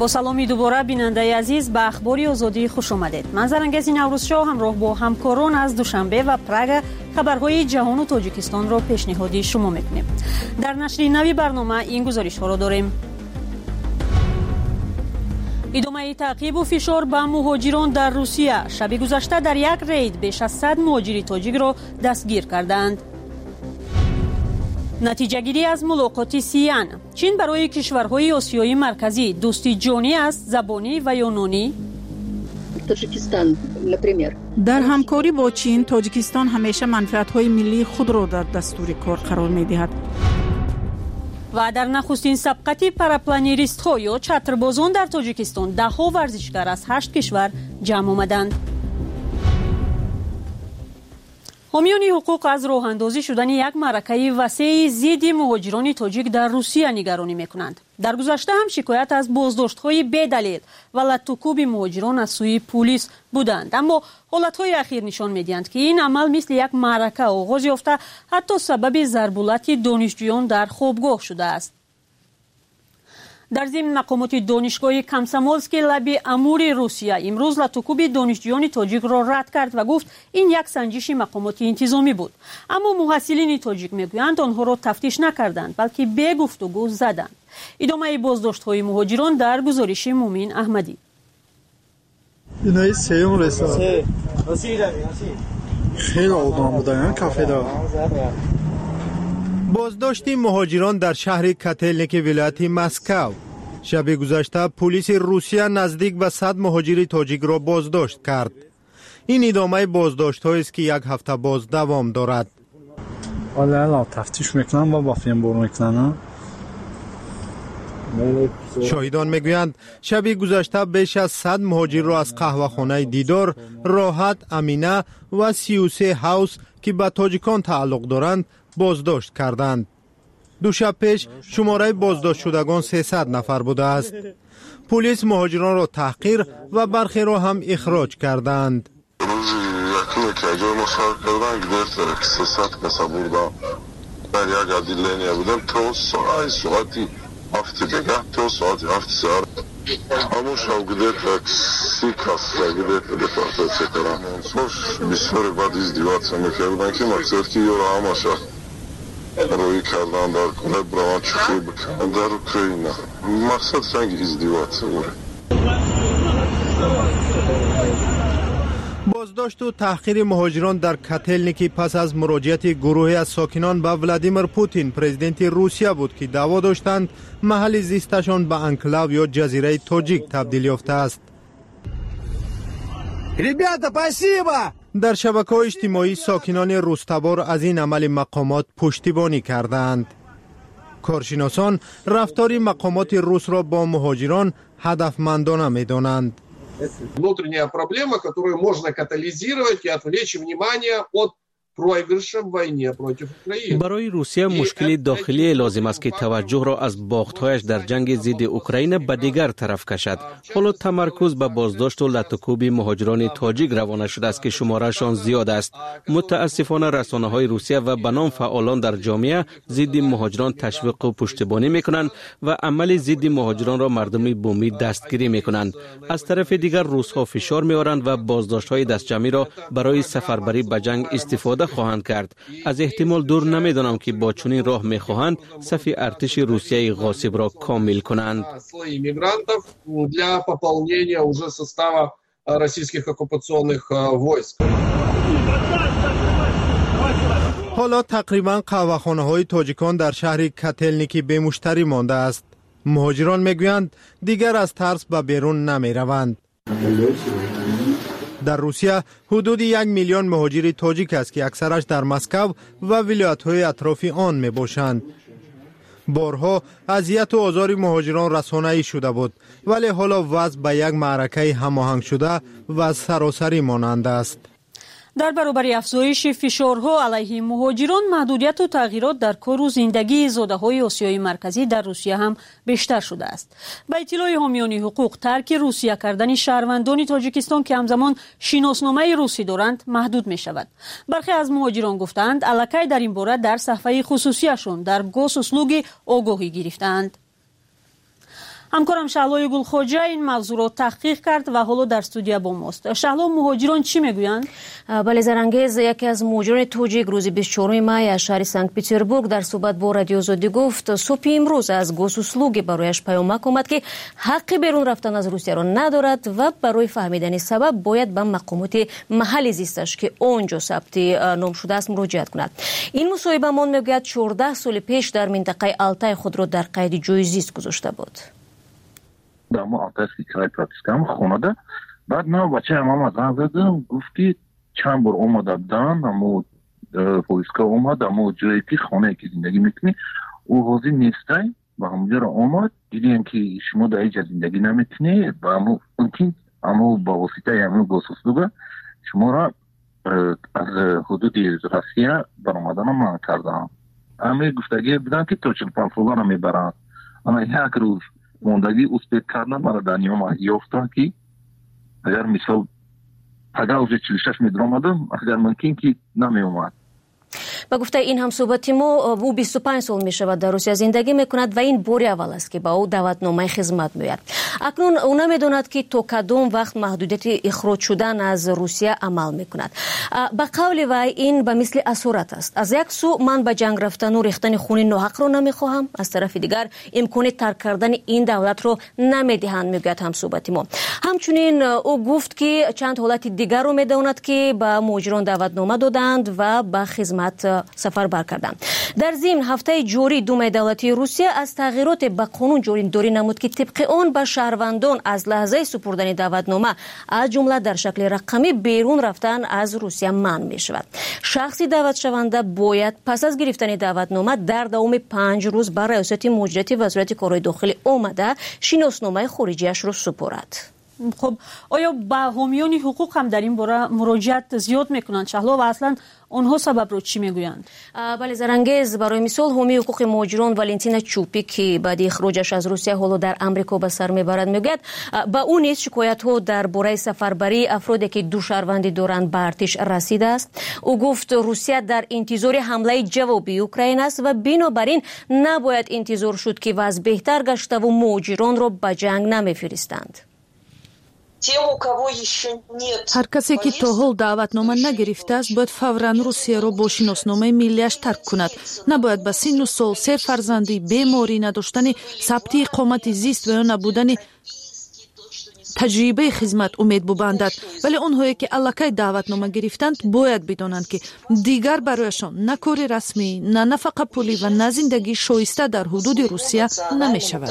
با سلامی دوباره بیننده عزیز به اخبار آزادی خوش آمدید. من زرنگز نوروزشاه همراه با همکاران از دوشنبه و پراگ خبرهای جهان و تاجیکستان را پیشنهادی شما میکنیم. در نشر نوی برنامه این گزارش ها را داریم. ادامه تعقیب و فشار به مهاجران در روسیه. شب گذشته در یک رید بیش از 100 مهاجر تاجیک را دستگیر کردند. نتیجه گیری از ملاقات سیان. چین برای کشورهای آسیای مرکزی دوستی جانی است، زبانی و یونانی. در همکاری با چین، تاجیکستان همیشه منفعت‌های ملی خود را در دستور کار قرار می‌دهد. و در نخستین سبقت پراپلانیریست‌ها یا چتربازان در تاجیکستان ده‌ها ورزشکار از 8 کشور جمع آمدند. حامیان حقوق از راه اندازی شدن یک معرکه وسیع ضد مهاجران تاجیک در روسیه نگرانی میکنند. در گذشته هم شکایت از بازداشت‌های بی‌دلیل و لطوکوب مهاجران از سوی پلیس بودند، اما حالت‌های اخیر نشان می‌دهند که این عمل مثل یک معرکه آغاز یافته حتی سبب ضربالت دانشجویان در خوابگاه شده است. در ضمن مقامات دانشگاه کامسامولسکی لب امور روسیه امروز لطوکوب دانشجویان تاجیک را رد کرد و گفت این یک سنجش مقامات انتظامی بود، اما محصلین تاجیک میگویند آنها را تفتیش نکردند بلکه به گفتگو زدند. ادامه بازداشت‌های مهاجران در گزارش مومن احمدی. اینای سیوم رسید. خیلی آدم بودن کافه دا. بازداشت مهاجران در شهر کاتلنیک ولایت مسکو. شب گذشته پلیس روسیه نزدیک به 100 مهاجر تاجیک را بازداشت کرد. این ادامه بازداشت‌هایی است که یک هفته باز دوام دارد. والا تفتیش میکنن با بافیم برو میکنن. شاهدان میگویند شب گذشته بیش از 100 مهاجر را از قهوه‌خانه دیدار، راحت، امینه و 33 هاوس که به تاجیکان تعلق دارند بازداشت کردند. دو شب پیش شماره بازداشت شدگان 300 نفر بوده است. پلیس مهاجران را تحقیر و برخی را هم اخراج کردند. روی کردن در کنه برای چخی بکنن در اوکراین. مقصد سنگ ازدیوات بود. بازداشت و تحقیر مهاجران در کاتلنیکی پس از مراجعت گروهی از ساکنان به ولادیمیر پوتین پرزیدنت روسیه بود که دعوا داشتند محل زیستشان به انکلاو یا جزیره تاجیک تبدیل یافته است. در شبکه‌های اجتماعی ساکنان روستبار از این عمل مقامات پشتیبانی کردند. کارشناسان رفتار مقامات روس را با مهاجران هدفمندانه می‌دانند. Внутренняя проблема, которую можно катализировать и отвлечь внимание от проигрыша в войне против Украины. برای روسیه مشکل داخلی لازم است که توجه را از باخت‌هایش در جنگ ضد اوکراین به دیگر طرف کشد. حالا تمرکز به بازداشت و لطوکوب مهاجران تاجیک روانه شده است که شمارهشان زیاد است. متاسفانه رسانه‌های روسیه و به نام فعالان در جامعه ضد مهاجران تشویق و پشتیبانی می‌کنند و عمل ضد مهاجران را مردم بومی دستگیری می‌کنند. از طرف دیگر روس‌ها فشار می‌آورند و بازداشت‌های دستجمعی را برای سفربری به جنگ استفاده خواهند کرد. از احتمال دور نمیدانم که با چنین راه میخواهند صف ارتش روسیه غاصب را کامل کنند. حالا تقریبا قهوه‌خانه‌های تاجیکان در شهر کاتلنیکی به مشتری مانده است. مهاجران میگویند دیگر از ترس به بیرون نمیروند. در روسیه حدود 1 میلیون مهاجر تاجیک است که اکثرش در مسکو و ولایت‌های اطراف آن میباشند. بارها اذیت و آزار مهاجران رسانه‌ای شده بود، ولی حالا وضع به یک معرکه هماهنگ شده و سراسری مانند است. در برابر افزایش فشارها علیه مهاجران، محدودیت و تغییرات در کار و زندگی زاده‌های آسیای مرکزی در روسیه هم بیشتر شده است. به اطلاع حامیان حقوق، ترک روسیه کردن شهروندان تاجیکستان که همزمان شناسنامه روسی دارند محدود می شود. برخی از مهاجران گفتند الکی در این باره در صفحه خصوصیشون در گوسوسلوگ آگاهی گرفتند. همکارم شهلا گلخوجه این موضوع رو تحقیق کرد و حالا در استودیو با ماست. شهلا، مهاجران چی میگویند؟ بله زرنگیز، یکی از مهاجران توجیک روز 24 می از شهر سنت پتربورگ در صحبت با رادیو آزادی گفت صبح امروز از گوسوسلوگ برایش پیامک اومد که حق بیرون رفتن از روسیه را ندارد و برای فهمیدن سبب باید به مقامات محلی زیستش که اونجا ثبت نام شده است مراجعت کند. این مصاحبه من میگوید 14 سال پیش در منطقه آلتای خود را در قید جای زیست گذاشته بود. دامو آتش که کرای پراتیسکم خونه ده بعد نه بچه همه زنگ زدم گفت که چند بار اومده بودن همو پولیسکا اومد همو جایی که خانه که زندگی میکنی او حاضر نیسته و همونجا را اومد دیدیم که شما در اینجا زندگی نمیکنی و همو ممکن همو با واسطه همو گوسوسلوگ شما را از حدود روسیه برآمدن من کردم. همه گفتگی بودن که تو 45 روزه نمیبرن. اما یک روز موندگی اسپیت کردن مرا در نیام یافتن که اگر مثال اگر اوز 46 می درآمدم اگر ممکن که نمی اومد. با گفته این هم صحبت ما او 25 سال می شود در روسیه زندگی می کند و این باری اول است که با او دعوتنامه خدمت میاد. اکنون او نمیداند که تا کدام وقت محدودیت اخراج شدن از روسیه عمل می کند. با قول وی این به مثل اسارت است. از یک سو من به جنگ رفتن و ریختن خون ناحق را نمیخواهم، از طرف دیگر امکان ترک کردن این دولت را نمیدهند میگوید هم صحبت ما. همچنین او گفت که چند حالت دیگر رو میداند که به مهاجران دعوتنامه دادند و به خدمت سفر بر کردند. در ضمن هفته جاری دوم دولتی روسیه از تغییرات به قانون جاری نمود که طبق آن به شهروندان از لحظه سپردن دعوتنامه از جمله در شکل رقمی بیرون رفتن از روسیه منع می شود. شخصی دعوت شونده باید پس از گرفتن دعوتنامه در دوام 5 روز بر ریاست مدیریت وزارت کارهای داخلی آمده شناسنامه خارجیش را سپارد. خب آیا با حامیان حقوق هم در این باره مراجعت زیاد میکنند شهلا و اصلا اونها سبب رو چی میگویند؟ بله زرنگیز، برای مثال حامی حقوق مهاجران والنتینا چوپی که بعد اخراجش از روسیه حالا در امریکا به سر میبرد میگوید با اون نیز شکایت ها درباره سفربری افرادی که دو شهروندی دارند به ارتش رسیده است. او گفت روسیه در انتظار حمله جوابی اوکراین است و بنابراین نباید انتظار شد که وضع بهتر گشته و مهاجران را به جنگ نمیفرستند. هر کسی که تا حال دعوتنامه نگرفته است باید فوراً روسیه را با شناسنامه ملیش ترک کند. نباید به سن و سال، 3 فرزندی، بیماری، نداشتن ثبت اقامت زیست و یا نبودن تجربه خدمت امید ببندد. ولی اونهایی که الکی دعوتنامه گرفتند باید بدانند که دیگر برایشان نه کار رسمی، نه نفقه پولی و نه زندگی شایسته در حدود روسیه نمی شود.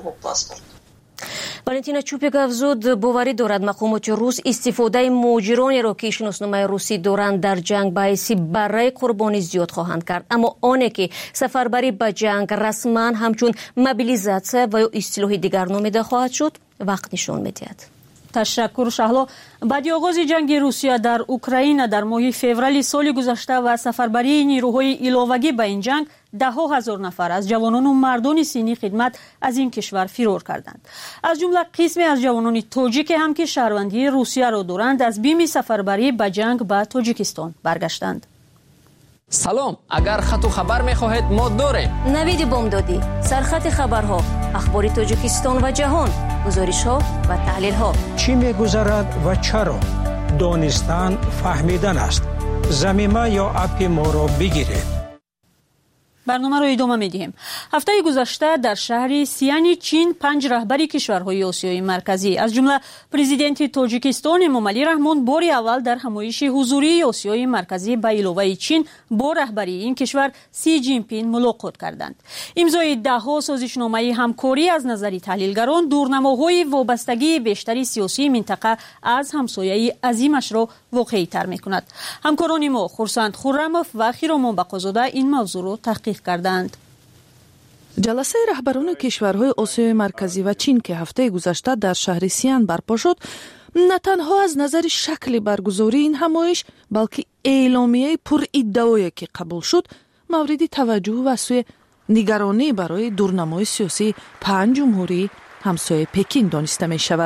والنتینا چوپیک افزود باوری دارد مقامات روس استفاده مهاجرانی را که شناسنامه روسی دارند در جنگ باعث برای قربانی زیاد خواهند کرد، اما آنه که سفربری به جنگ رسما همچون موبیلیزاسیون و اصطلاح دیگر نامیده خواهد شد وقت نشان می‌دهد. تشکر شهلا. بعد آغاز جنگ روسیه در اوکراین در ماه فوریه سال گذشته و سفربری نیروهای علاوگی به این جنگ 10,000 نفر از جوانان و مردان سنی خدمت از این کشور فرار کردند. از جمله قسمی از جوانان تاجیک هم که شهروندی روسیه را دارند از بیم سفربری به جنگ به تاجیکستان برگشتند. سلام، اگر خط و خبر می‌خواهید ما داریم. نوید بامدادی، سرخط خبرها، اخبار تاجیکستان و جهان، گزارش‌ها و تحلیل‌ها. چی می‌گذرد و چرا؟ دانستن فهمیدن است. زمینه یا اپ ما را بگیرید. برنامه رو ادامه میدیم. هفته گذشته در شهر سیانی چین 5 رهبری کشورهای آسیای مرکزی از جمله پرزیدنت تاجیکستان امامعلی رحمان بار اول در همایش حضوری آسیای مرکزی به علاوه چین با رهبری این کشور سی جین پین ملاقات کردند. امضای 10 سازشنامه همکاری از نظر تحلیلگران دورنماهای وابستگی بیشتری سیاسی منطقه از همسایه عظیمش را واقعی تر میکند. همکاران ما خورسند خرموف و خیرامان بقازاده این موضوع را تحقیق کردند. جلسه رهبران کشورهای آسیای مرکزی و چین که هفته گذشته در شهر سیان برپا شد، نه تنها از نظر شکل برگزاری این همایش بلکه اعلامیه پر ادعایی که قبول شد مورد توجه و سوی نگرانی برای دورنمای سیاسی 5 جمهوری همسایه پکین دانسته می شود.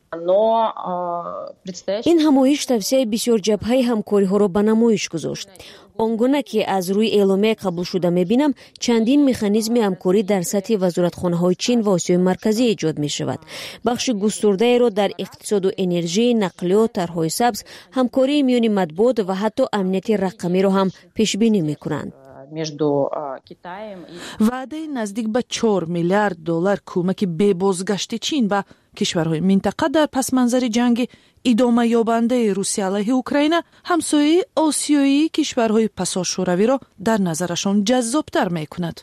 این همایش توسعه بسیار جبهه همکاری‌ها را به نمایش گذاشت. آنگونه که از روی اعلامیه قبول شده می‌بینم چندین مکانیزم همکاری در سطح وزارتخانه‌های چین و آسیای مرکزی ایجاد می‌شود. بخش گسترده را در اقتصاد و انرژی، نقلیات، طرح‌های سبز، همکاری میان مطبوعات و حتی امنیت رقمی را هم پیش بینی می‌کنند. وعده نزدیک به 4 میلیارد دلار کمک به بازگشت چین به کشورهای منطقه در پس منظر جنگ ادامه یابنده روسیه علیه اوکراین همسایه آسیایی کشورهای پسا شوروی را در نظرشان جذاب‌تر می‌کند.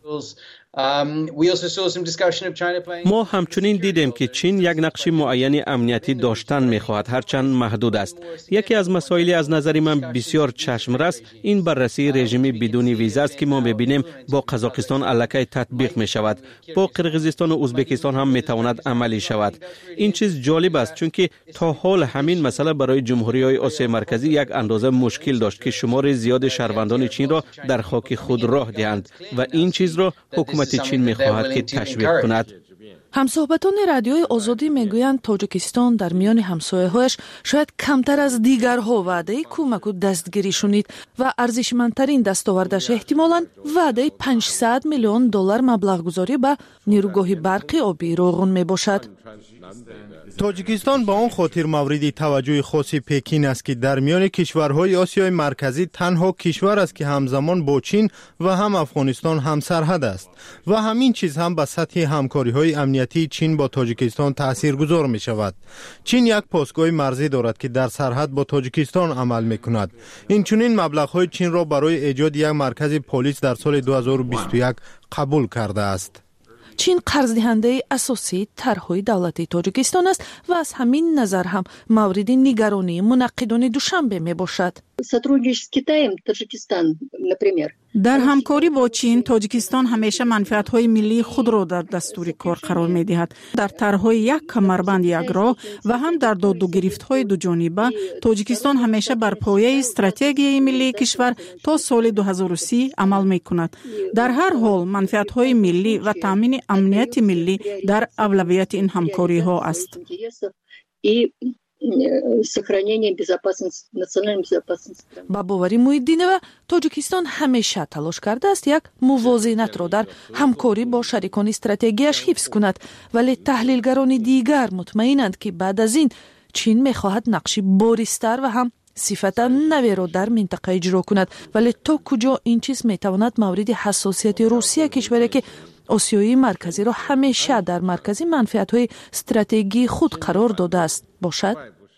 ما همچنین دیدیم که چین یک نقش معین امنیتی داشتن می‌خواهد، هرچند محدود است. یکی از مسائل از نظر من بسیار چشم‌رس این بررسی رژیمی بدون ویزا است که ما می‌بینیم با قزاقستان الکی تطبیق می‌شود. با قرقیزستان و ازبکستان هم می‌تواند عملی شود. این چیز جالب است چون که تا حال همین مسئله برای جمهوری‌های آسیای مرکزی یک اندازه مشکل داشت که شمار زیاد شهروندان چین را در خاک خود راه دهند و این چیز را حکومت چین می‌خواهد که تشویق کند. همصحبتان رادیوی آزادی میگویند تاجیکستان در میان همسایه‌هایش شاید کمتر از دیگرها وعده کمک و دستگیری شنید و ارزشمندترین دستاوردش احتمالاً وعده 500 میلیون دلار مبلغ گذاری به نیروگاه برقی آبی روغن میباشد. تاجیکستان با آن خاطر مورد توجه خاص پکین است که در میان کشورهای آسیای مرکزی تنها کشور است که همزمان با چین و هم افغانستان هم سرحد است و همین چیز هم به سطح همکاری‌های امنیتی چین با تاجیکستان تاثیرگذار می شود. چین یک پاسگاه مرزی دارد که در سرحد با تاجیکستان عمل می کند. این چنین مبلغ‌های چین را برای ایجاد یک مرکز پلیس در سال 2021 قبول کرده است. چین قرض دهنده اساسی طرح‌های دولتی تاجیکستان است و از همین نظر هم مورد نگرانی منعقدان دوشنبه می باشد. در همکاری با چین، تاجیکستان همیشه منفعت‌های ملی خود را در دستور کار قرار می‌دهد. در طرح‌های یک کمربند یک راه و هم در داد و گرفت‌های دو جانبه، تاجیکستان همیشه بر پایه استراتژی ملی کشور تا سال 2030 عمل می‌کند. در هر حال منفعت‌های ملی و تامین امنیت ملی در اولویت این همکاری‌ها است. با باوری محیدینова تاجیکستان همیشه تلاش کرده است یک موازنت را در همکاری با شریکان استراتژیش حفظ کند، ولی تحلیلگران دیگر مطمئنند که بعد از این چین می‌خواهد نقشی بارزتر و هم صفت نوی را در منطقه اجرا کند، ولی تا کجا این چیز میتواند مورد حساسیت روسیه، کشوری که آسیای مرکزی را همیشه در مرکز منفعت‌های استراتژی خود قرار داده است باشد.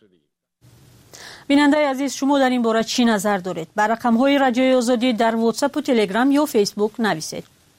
بیننده عزیز، شما در این باره چی نظر دارید؟ بر رقم‌های رادیوی آزادی در واتساپ و تلگرام یا فیسبوک نویسید.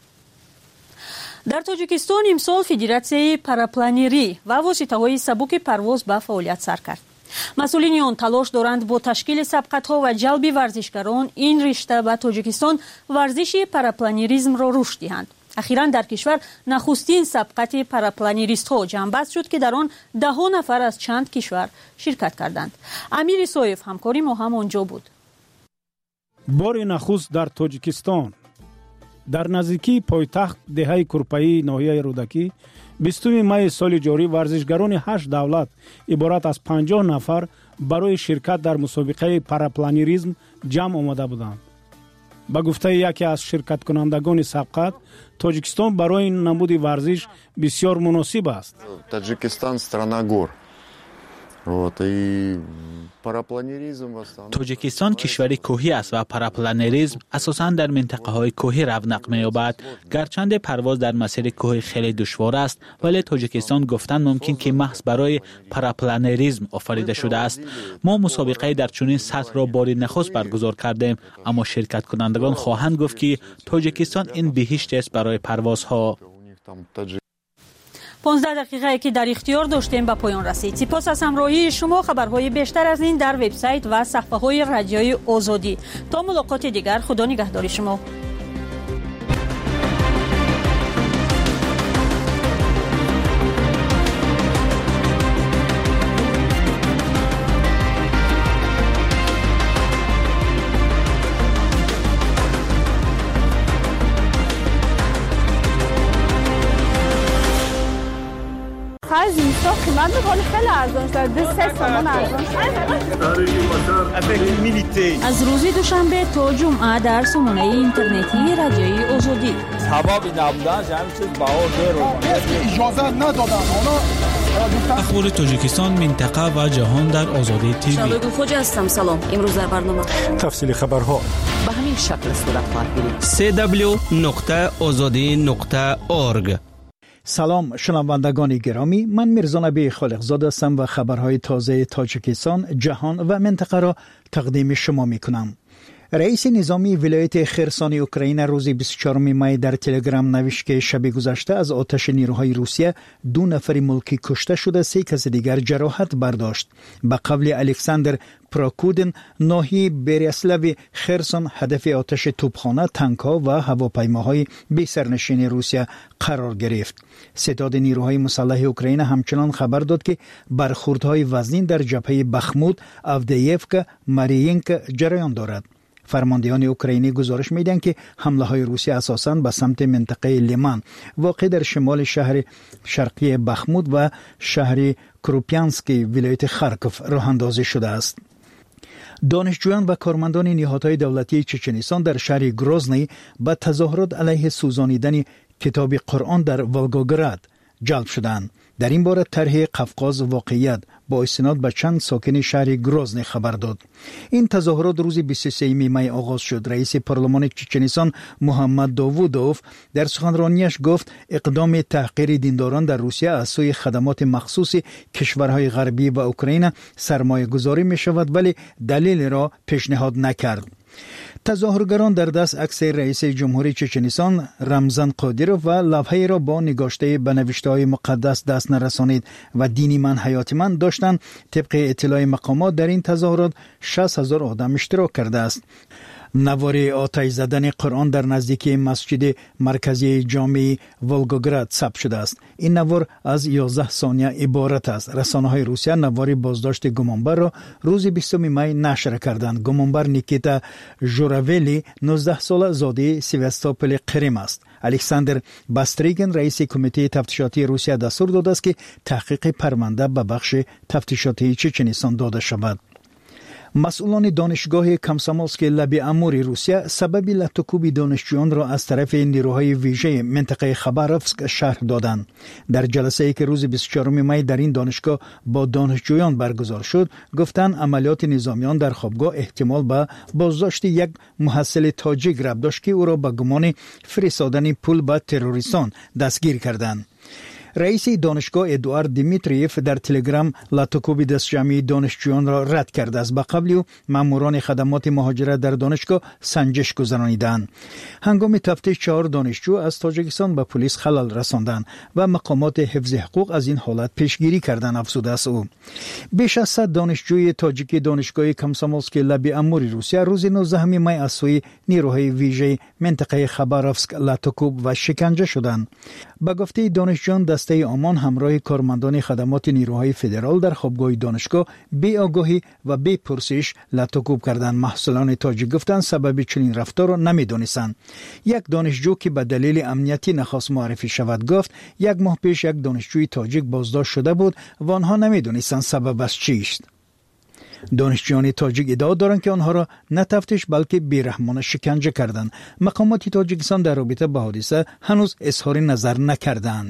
در تاجیکستان امسال فدراسیای پاراپلانری و واسطه‌های سبک پرواز به فعالیت سر کرد. مسئولین آن تلاش دارند با تشکیل سبقت‌ها و جلب ورزشکاران این رشته به تاجیکستان ورزش پاراپلانریسم را رشد دهند. اخیراً در کشور نخستین سبقت پاراپلانریست‌ها جمع‌بست شد که در آن 10 نفر از چند کشور شرکت کردند. امیر سویف همکاری ما هم آنجا بود. بار نخست در تاجیکستان در نزدیکی پایتخت دهه کرپایی ناحیه رودکی 20 می سال جاری ورزشگران 8 دولت عبارت از 50 نفر برای شرکت در مسابقه پاراپلانریسم جمع آمده بودند. با گفته یکی از شرکت کنندگان سبقت، تاجیکستان برای این نمود ورزش بسیار مناسب است. تاجیکستان страна гор. تاجیکستان کشوری کوهی است و پاراپلانریسم اساساً در منطقه های کوهی رونق می‌یابد. گرچند پرواز در مسیر کوهی خیلی دشوار است، ولی تاجیکستان گفتن ممکن که محض برای پاراپلانریسم آفریده شده است. ما مسابقه در چنین سطح را بار نخست برگزار کردیم، اما شرکت کنندگان خواهند گفت که تاجیکستان این بهشت است برای پروازها. 15 دقیقه که در اختیار داشتیم به پایان رسید. سپاس از همراهی شما. خبرهای بیشتر از این در وبسایت و صفحه‌های رادیوی آزادی. تا ملاقات دیگر، خدا نگهدار شما. از این ساخت من میکنه خیلی ارزان شده 3 تومن ارزان شده. از روز دوشنبه تا جمعه در سامانه اینترنتی رادیوی آزادی. سبب نبودنش همین چیز بها اجازه ندادن. اخبار تاجیکستان، منطقه و جهان در آزادی تیوی. شبگو خوجا هستم. سلام. امروز در برنامه تفصیل خبرها به همین شکل صورت خواهد گرفت. www.azadi.org. سلام شنوندگان گرامی، من میرزا نبی خالقزاده هستم و خبرهای تازه تاجیکستان، جهان و منطقه را تقدیم شما میکنم. رئیس نظامی ولایت خرسان اوکراین روز 24 می در تلگرام نوشت که شب گذشته از آتش نیروهای روسیه 2 نفر ملکی کشته شده، 3 کس دیگر جراحت برداشت. به قول الکساندر پراکودن، ناحیه بریاسلاو خرسان هدف آتش توپخانه، تانک‌ها و هواپیماهای بی سرنشین روسیه قرار گرفت. ستاد نیروهای مسلح اوکراین همچنان خبر داد که برخوردهای وزنی در جبهه بخمود، آودییفکا، ماریینکا جریان دارد. فرماندهان اوکراینی گزارش میدن که حمله های روسیه اساساً به سمت منطقه لیمان واقع در شمال شهر شرقی بخمود و شهر کروپیانسکی ولایت خارکوف راه اندازی شده است. دانشجویان و کارمندان نهادهای دولتی چچنستان در شهر گروزنی به تظاهرات علیه سوزانیدن کتاب قرآن در ولگوگراد جلب شدند. در این باره طرح قفقاز واقعیت با استناد به چند ساکن شهر گروزنی خبر داد. این تظاهرات روز 23 می آغاز شد. رئیس پارلمان چچنستان محمد داوودوف در سخنرانیش گفت اقدام تحقیر دینداران در روسیه از سوی خدمات مخصوص کشورهای غربی و اوکراین سرمایه گذاری می شود، ولی دلیل را پیشنهاد نکرد. تظاهرگران در دست عکس رئیس جمهوری چچنستان رمزان قادیروف و لوحه‌ای را با نگاشته به نوشته‌های مقدس دست نرسانید و دینی من حیات من داشتند. طبق اطلاع مقامات در این تظاهرات 60,000 آدم اشتراک کرده است. نوار آتش زدن قرآن در نزدیکی مسجد مرکزی جامع ولگوگراد ثبت شده است. این نوار از 11 ثانیه عبارت است. رسانه‌های روسیه نوار بازداشت گمانبر را روز 20 می نشر کردند. گمانبر نیکیتا ژوراولی 19 ساله زاده سیوستوپول قریم است. الکساندر باستریگن رئیس کمیته تفتیشاتی روسیه دستور داده است که تحقیق پرونده به بخش تفتیشاتی چچنستان داده شود. مسئولان دانشگاه کامسامولسکی لب امور روسیه سبب لطکوب دانشجویان را از طرف نیروهای ویژه منطقه خباروفسک شهر دادند. در جلسه‌ای که روز 24 می در این دانشگاه با دانشجویان برگزار شد، گفتند عملیات نظامیان در خوابگاه احتمال به بازداشت یک محصل تاجیک ربط داشت که او را به گمان فرستادن پول به تروریستان دستگیر کردند. رئیس دانشگاه ادوارد دیمیتریف در تلگرام لطکوب دست جمعی دانشجویان را رد کرده است. به قبل او ماموران خدمات مهاجرت در دانشگاه سنجش گذرانیدند. هنگام تفتیش 4 دانشجو از تاجیکستان به پلیس خلل رساندند و مقامات حفظ حقوق از این حالت پیشگیری کردند. افزوده است او. بیش از 100 دانشجوی تاجیک دانشگاه کامسامولسکی لب امور روسیه روز 19 می از سوی نیروهای ویژه منطقه خباروفسک لطکوب و شکنجه شدند. به گفته دانشجویان دسته آمان همراه کارمندان خدمات نیروهای فدرال در خوابگاه دانشگاه بی آگاهی و بی پرسش لطکوب کردند. محصولان تاجیک گفتند سبب چنین رفتار را نمی‌دانستند. یک دانشجو که به دلیل امنیتی نخواست معرفی شود گفت 1 ماه پیش یک دانشجوی تاجیک بازداشت شده بود و آنها نمی‌دانستند سببش چیست. دانشجویان تاجیک ادعا دارند که آنها را نه تفتیش بلکه بیرحمانه شکنجه کردند. مقامات تاجیکستان در رابطه با حادثه هنوز اظهار نظر نکردند.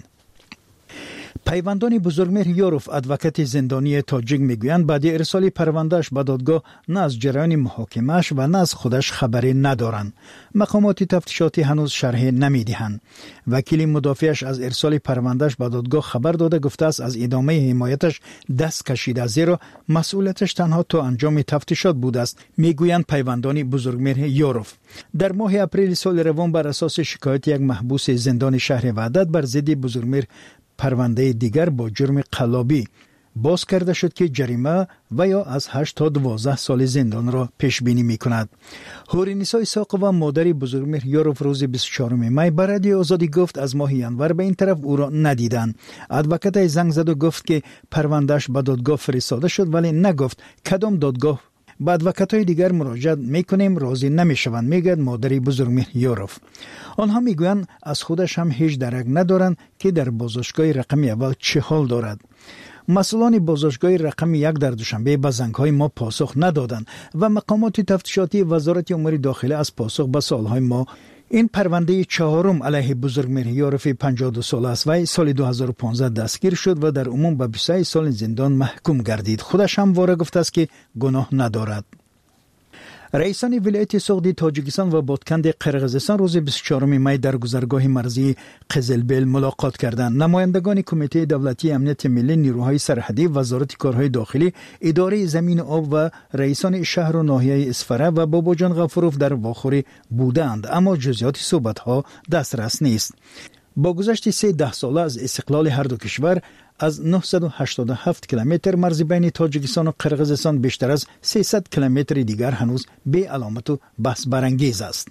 پیوندان بزرگمهر یاروف ادوکات زندانی تاجیک میگویند بعد ارسال پروندهش به دادگاه نه از جریان محاکمه‌اش و نه از خودش خبری ندارند. مقامات تفتیشاتی هنوز شرح نمیدهند. وکیل مدافعش از ارسال پروندهش به دادگاه خبر داده گفته است از ادامه حمایتش دست کشیده، زیرا مسئولیتش تنها تا انجام تفتیشات بوده است. میگویند پیوندان بزرگمهر یاروف در ماه اپریل سال روان بر اساس شکایت یک محبوس زندان شهر وحدت بر ضد بزرگمهر پرونده دیگر با جرم قلابی باز کرده شد که جریمه و یا از 8 تا 12 سال زندان را پیش بینی می کند. هورینیسا ایساق و مادر بزرگمهر یاروف روز 24 می بر رادیو آزادی گفت از ماه ینور به این طرف او را ندیدند. ادوکات زنگ زد و گفت که پروندهش به دادگاه فرستاده شد ولی نگفت کدام دادگاه. به ادوکات‌های دیگر مراجعه میکنیم راضی نمیشوند، میگوید مادر بزرگمهر یاروف. آنها میگویند از خودش هم هیچ درک ندارند که در بازداشتگاه رقم اول چه حال دارد. مسئولان بازداشتگاه رقم 1 در دوشنبه به زنگ‌های ما پاسخ ندادند و مقامات تفتیشاتی وزارت امور داخله از پاسخ به سوال‌های ما. این پرونده چهارم علیه بزرگمهر یارف 52 ساله است و سال 2015 دستگیر شد و در عموم به 23 سال زندان محکوم گردید. خودش هم وارد گفته است که گناه ندارد. رئیسان ولایت سغدی تاجیکستان و بادکند قرقیزستان روز 24 می در گذرگاه مرزی قزلبل ملاقات کردند. نمایندگان کمیته دولتی امنیت ملی، نیروهای سرحدی، وزارت کارهای داخلی، اداره زمین آب و رئیسان شهر و ناحیه اسفره و باباجان غفوروف در واخوری بودند، اما جزئیات صحبت‌ها دسترس نیست. با گذشت 13 ساله از استقلال هر دو کشور، از 987 کیلومتر مرز بین تاجیکستان و قرقیزستان بیشتر از 300 کیلومتر دیگر هنوز بی علامت و بحث برانگیز است.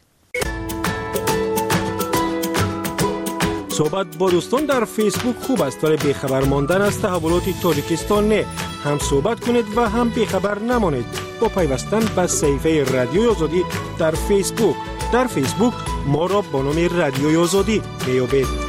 صحبت با دوستان در فیسبوک خوب است، ولی بیخبر ماندن از تحولات تاجیکستان نه. هم صحبت کنید و هم بیخبر نمانید با پیوستن به صفحه رادیوی آزادی در فیسبوک. در فیسبوک ما را با نام رادیوی آزادی میابید.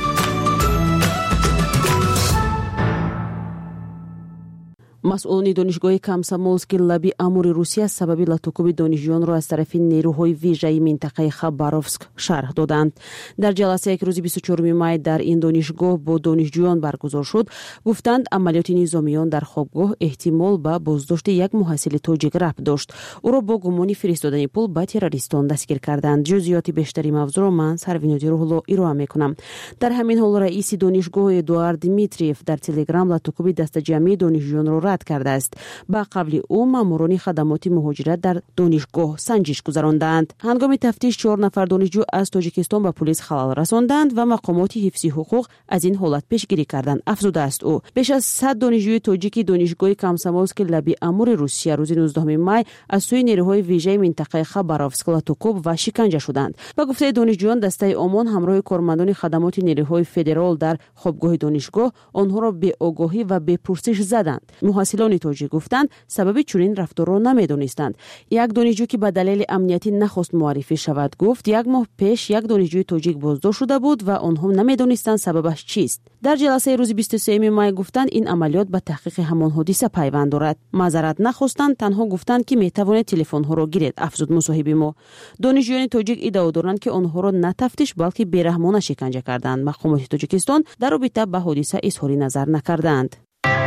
مسئولان دانشگاه کامسомольский لابی امور روسیه سبب لاتوکوب دانشجویان را از طرف نیروهای ویژه منطقه خباروفسک شرح دادند. در جلسه که روز 24 می در این دانشگاه با دانشجویان برگزار شد، گفتند عملیات نظامیان در خوابگاه احتمال به بازداشت یک محصل تاجیک ربط داشت. او را با گمان فرستادن پول به تروریستان دستگیر کردند. جزئیات بیشتری موضوع را من سروینودی روحلو ارائه میکنم. در همین حال رئیس دانشگاه ادوارد دیمیتریف در تلگرام لاتوکوب دست جمعی دانشجویان را کرده است. با قبل او ماموران خدمات مهاجرت در دانشگاه سنجش گذراندند. هنگام تفتیش 4 نفر دانشجو از تاجیکستان به پلیس خلال رساندند و مقامات حفظی حقوق از این حالت پیشگیری کردند. افزوده است او بیش از 100 دانشجوی تاجیکی دانشگاه کامسомольский لابی امور روسیه روز 19 می از سوی نیروهای ویژه منطقه خباروفسک لاتوکوب و شکنجه شدند. با گفته دانشجویان دسته آمان همراه کارمندان خدمات نیروهای فدرال در خوابگاه دانشگاه آنها را به آگاهی و به پرسش زدند. محصلان تاجیک گفتند سبب چنین رفتار را نمیدانستند. یک دانشجو که به دلیل امنیتی نخواست معرفی شود گفت 1 ماه پیش یک دانشجوی تاجیک بازداشت شده بود و آنها نمیدانستند سببش چیست. در جلسه روز 23 می گفتند این عملیات به تحقیق همان حادثه پیوند دارد. معذرت نخواستند، تنها گفتند که میتواند تلفن ها را گیرد. افزود مصاحبه ما. دانشجویان تاجیک ادعا دارند که آنها را نه تفتیش بلکه بیرحمانه شکنجه کردند. مقامات تاجیکستان در رابطه با حادثه اظهار نظر نکردند.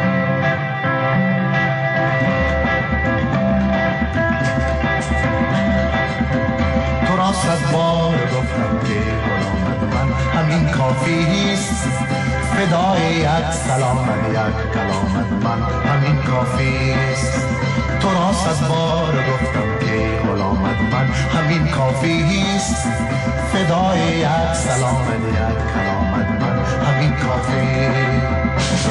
صد بار گفتم که غلامت من همین کافیست، فدای یک سلامت یک کلامت من همین کافیست. تو را صد بار گفتم که غلامت من همین کافیست، فدای یک سلامت یک کلامت من همین کافیست.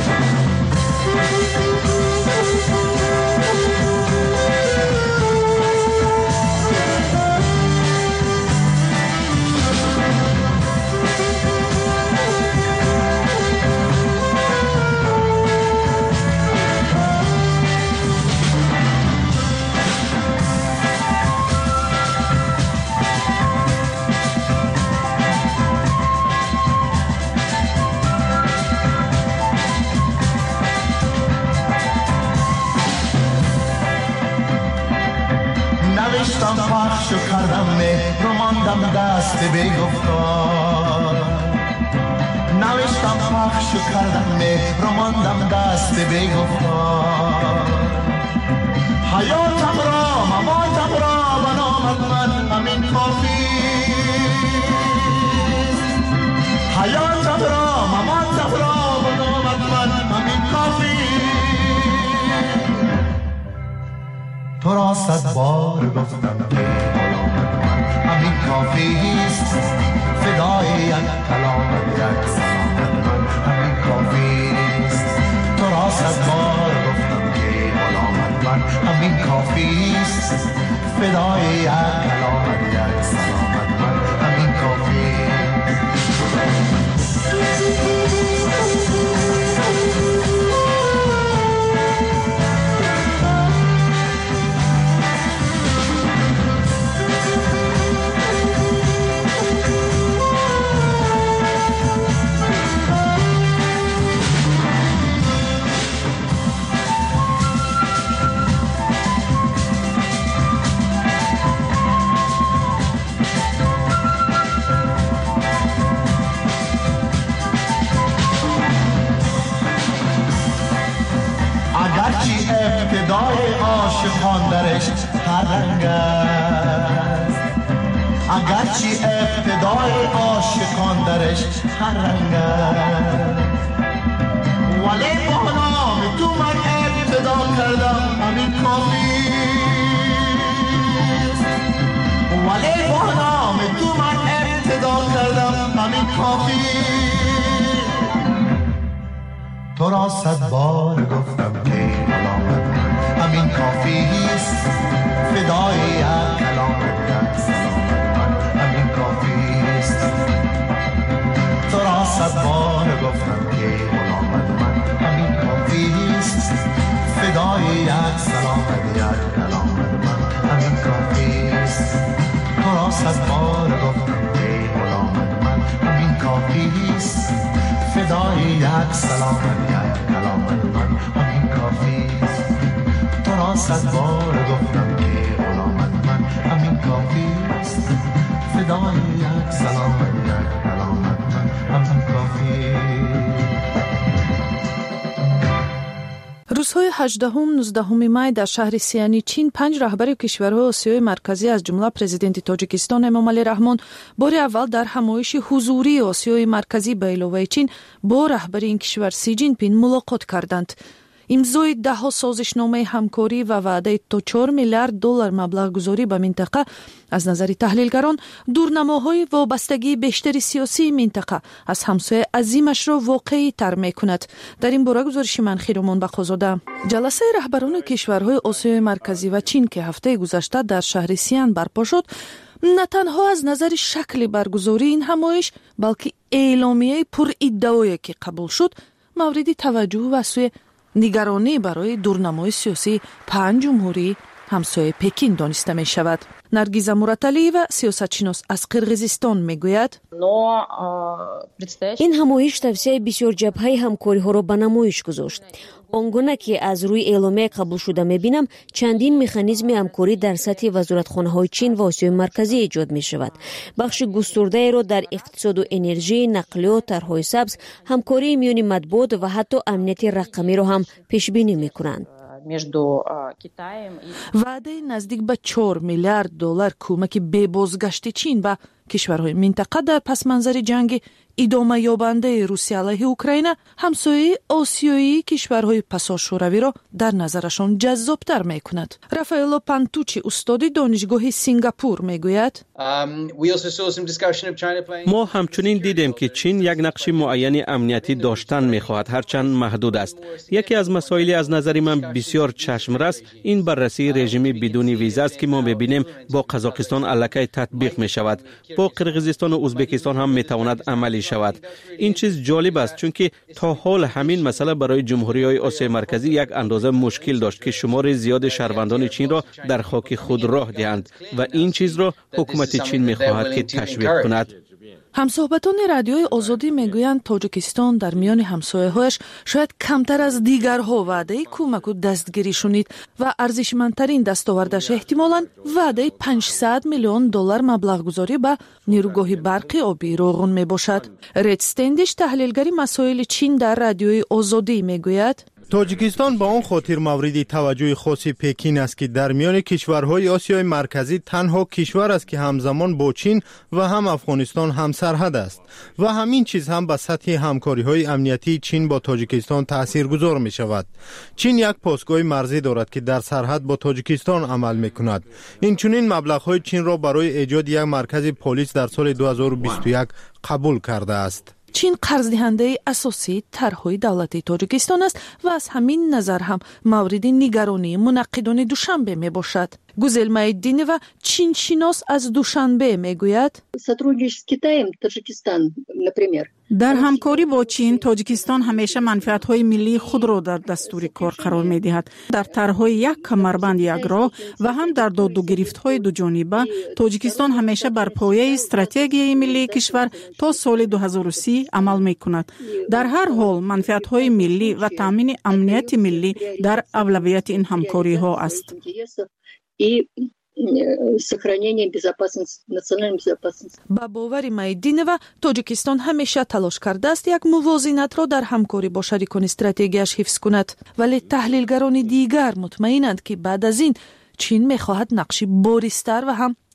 نوشتم پخش و کردم مهر و ماندم دست بی‌گفتار. نوشتم پخش و کردم مهر و ماندم دست بی‌گفتار. حیاتم را مماتم را به نامت من همین کافیست. حیاتم را مماتم را به نامت من همین کافیست. تو را صد بار گفتم که غلامت من همین کافیست، فدای یک کلامت یک سلامت من همین کافیست. تو را صد بار گفتم که غلامت من همین کافیست، فدای یک کلامت یک سلامت من همین کافیست. گرچه ابتدای عاشقان درش هر رنگ است، ولی با نام تو من ابتدا کردم همین کافی است، ولی با نام تو من ابتدا کردم همین کافی. تو را 100 بار گفتم که علامت من همین کافی است، فدای یک کلامت یک سلامت من همین کافی است. تو را 100 بار گفتم که علامت من همین کافی است، فدای یک سلامت یک کلامت من همین کافی است. تو را 100 بار گفتم که علامت من همین کافی است، فدای یک سلامت یک کلامت من همین کافی است. تو را 100 بار گفتم که علامت من همین کافی است، فدای یک سلامت یک کلامت من همین کافی است. روزهای 18-19 می در شهر سیانی چین 5 رهبر کشورهای آسیای مرکزی از جمله پرزیدنت تاجیکستان امامعلی رحمان بار اول در همایش حضوری آسیای مرکزی به علاوه چین با رهبر این کشور سی جین پین ملاقات کردند. امضای 10 سازشنامه همکاری و وعده تا 4 میلیارد دلار مبلغ گذاری به منطقه از نظر تحلیلگران دورنماهای وابستگی بیشتر سیاسی منطقه از همسایه عظیمش را واقعی تر میکند. در این باره گزارش من خیرمان بخوزاده. جلسه رهبران کشورهای آسیای مرکزی و چین که هفته گذشته در شهر سیان برپا شد، نه تنها از نظر شکل برگزاری این همایش بلکه اعلامیه پر ادعایی که قبول شد مورد توجه و سوی نگرانی برای دورنمای سیاسی 5 جمهوری همسایه پکین دانسته می شود. نرگیز مرتلی و سیاستشناس از قرقیزستان می گوید این همایش توسعه بسیار جبهه همکاری ها را به نمایش گذاشت. آنگونه که از روی اعلامیه قبول شده می بینم چندین مکانیزم همکاری در سطح وزارتخانه های چین و آسیای مرکزی ایجاد می شود. بخش گسترده را در اقتصاد و انرژی، نقلیات، طرحهای سبز، همکاری میان مطبوعات و حتی امنیت رقمی را هم پیش بینی می کنند. وعده نزدیک به 4 میلیارد دلار کمک بی بازگشت چین به کشورهای منطقه در پس منظر جنگ ادامه یابنده روسیه علیه اوکراین همسایه آسیایی کشورهای پسا شوروی را در نظرشان جذابتر می کند. رافائلو پانتوچی استاد دانشگاه سینگاپور می گوید ما همچنین دیدیم که چین یک نقش معین امنیتی داشتن می خواهد، هرچند محدود است. یکی از مسائلی از نظر من بسیار چشمرس این بررسی رژیمی بدون ویزا است که ما ببینیم با قزاقستان الکی تطبیق می شود، با قرقیزستان و ازبکستان هم می تواند عملی شود. این چیز جالب است چون که تا حال همین مسئله برای جمهوری‌های آسیای مرکزی یک اندازه مشکل داشت که شمار زیاد شهروندان چین را در خاک خود راه دهند و این چیز را حکومت چین می‌خواهد که تشویق کند. همصحبتان رادیوی آزادی میگویند تاجیکستان در میان همسایه‌هایش شاید کمتر از دیگرها وعده کمک و دستگیری شنید و ارزشمندترین دستاوردش احتمالاً وعده 500 میلیون دلار مبلغ گذاری به نیروگاه برقی آبی روغن می باشد. رید استندیش تحلیلگری مسائل چین در رادیوی آزادی میگوید تاجیکستان با آن خاطر مورد توجه خاص پکین است که در میان کشورهای آسیای مرکزی تنها کشور است که همزمان با چین و هم افغانستان هم سرحد است و همین چیز هم به سطح همکاری‌های امنیتی چین با تاجیکستان تاثیرگذار می شود. چین یک پاسگاه مرزی دارد که در سرحد با تاجیکستان عمل می کند. این چنین مبلغ‌های چین را برای ایجاد یک مرکز پلیس در سال 2021 قبول کرده است. چین قرض دهنده اساسی طرحهای دولتی تاجیکستان است و از همین نظر هم مورد نگرانی منعقدان دوشنبه می باشد. گوزل مایدینی و چین شناس از دوشنبه می گوید در همکاری با چین تاجیکستان همیشه منفعت‌های ملی خود را در دستور کار قرار می‌دهد. در طرح‌های یک کمربند یک راه و هم در داد و گرفت‌های دو جانبه تاجیکستان همیشه بر پایه استراتژی ملی کشور تا سال 2030 عمل می‌کند. در هر حال منفعت‌های ملی و تامین امنیت ملی در اولویت این همکاری‌ها است. با باور مایدینова تاجیکستان همیشه تلاش کرده است یک موازنت را در همکاری با شریکان استراتژیش حفظ کند، ولی تحلیلگران دیگر مطمئنند که بعد از این چین می‌خواهد نقشی بارزتر و هم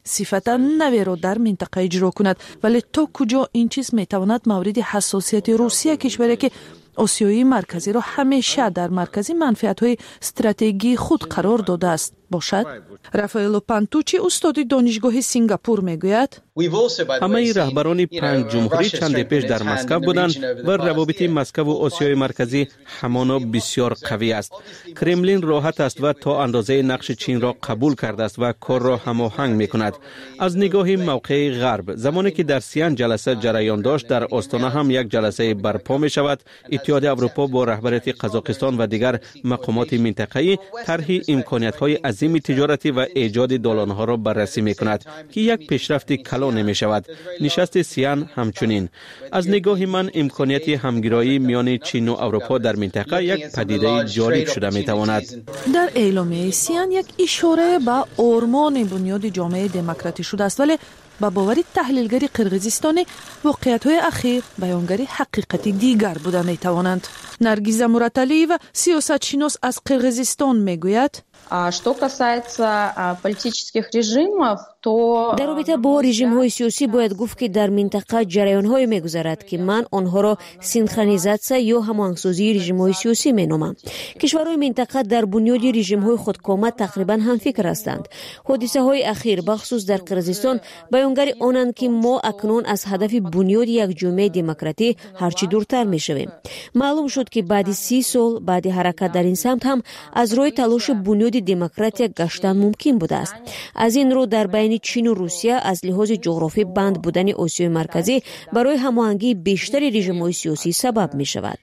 صفتا نوی را در منطقه اجرا کند، ولی تا کجا این چیز میتواند مورد حساسیت روسیه، کشوری که آسیای مرکزی را همیشه در مرکز منفعت‌های استراتژیکی خود قرار داده است باشد؟ رافائلو پانتوچی استاد دانشگاه سنگاپور میگوید همه رهبران پنج جمهوری چند پیش در مسکو بودند و روابط مسکو و آسیای مرکزی همانا بسیار قوی است. کرملین راحت است و تا اندازه نقش چین را قبول کرده است و کار را هماهنگ میکند. از نگاه موقع غرب، زمانی که در سیان جلسه جریان داشت، در آستانه هم یک جلسه برپا می شود. اتحاد اروپا با رهبریت قزاقستان و دیگر مقامات منطقه‌ای طرح امکانیت‌های عظیم تجارتی و ایجاد دالان‌ها را بررسی می‌کند که یک پیشرفت کلان نمی شود. نشست سیان همچنین. از نگاه من امکانیت همگرایی میان چین و اروپا در منطقه یک پدیده جالب شده می‌تواند. در اعلامیه سیان یک اشاره به آرمان بنیاد جامعه دموکراتی شده است، ولی با باور تحلیلگر قرقیزستان واقعیت‌های اخیر بیانگر حقیقتی دیگر بوده می‌توانند. نرگیزه مراتلی و سیاستشناس از قرقیزستان میگوید Что касается политических режимов, то در رابطه با رژیم‌های سیاسی باید گفت که در منطقه جریان‌های می‌گذرد که من آنها را سینخرونیزاسیون یا هماهنگسازی رژیم‌های سیاسی می‌نامم. کشورهای منطقه در بنیاد رژیم‌های خودکامه تقریباً همفکر هستند. حادثه‌های اخیر بخصوص در قرقیزستان بیانگر آنند که ما اکنون از هدف بنیاد یک جامعه دموکراتی هرچی دورتر می‌شویم. معلوم شد که بعد 30 سال بعد حرکت در این سمت هم از روی تلاش بنیاد دموکراتی گشتن ممکن بوده است. از این رو در بین چین و روسیه از لحاظ جغرافی بند بودن آسیای مرکزی برای هماهنگی بیشتر رژیم‌های سیاسی سبب می شود.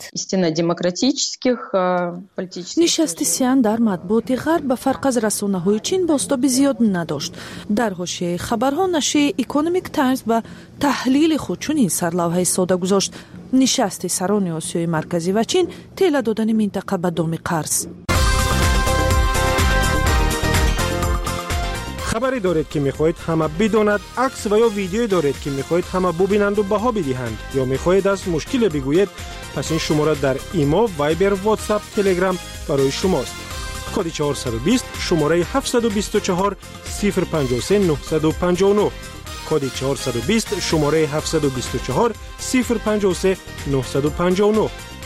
نشست سیان در مطبوعات غرب به فرق از رسانه‌های چین بازتاب زیاد نداشت. در حاشیه خبرها نشریه اکونومیک تایمز به تحلیل خود چنین سرلوحه ساده گذاشت: نشست سران آسیای مرکزی و چین طلا دادن منطقه به دام قرض. خبری دارید که میخواهید همه بداند، عکس و یا ویدیویی دارید که میخواهید همه ببینند و بها بدهند، یا میخواهید از مشکل بگویید، پس این شماره در ایمو، وایبر، واتساپ، تلگرام برای شماست. کد 420 شماره 724 053 959. کد 420 شماره 724 053 959.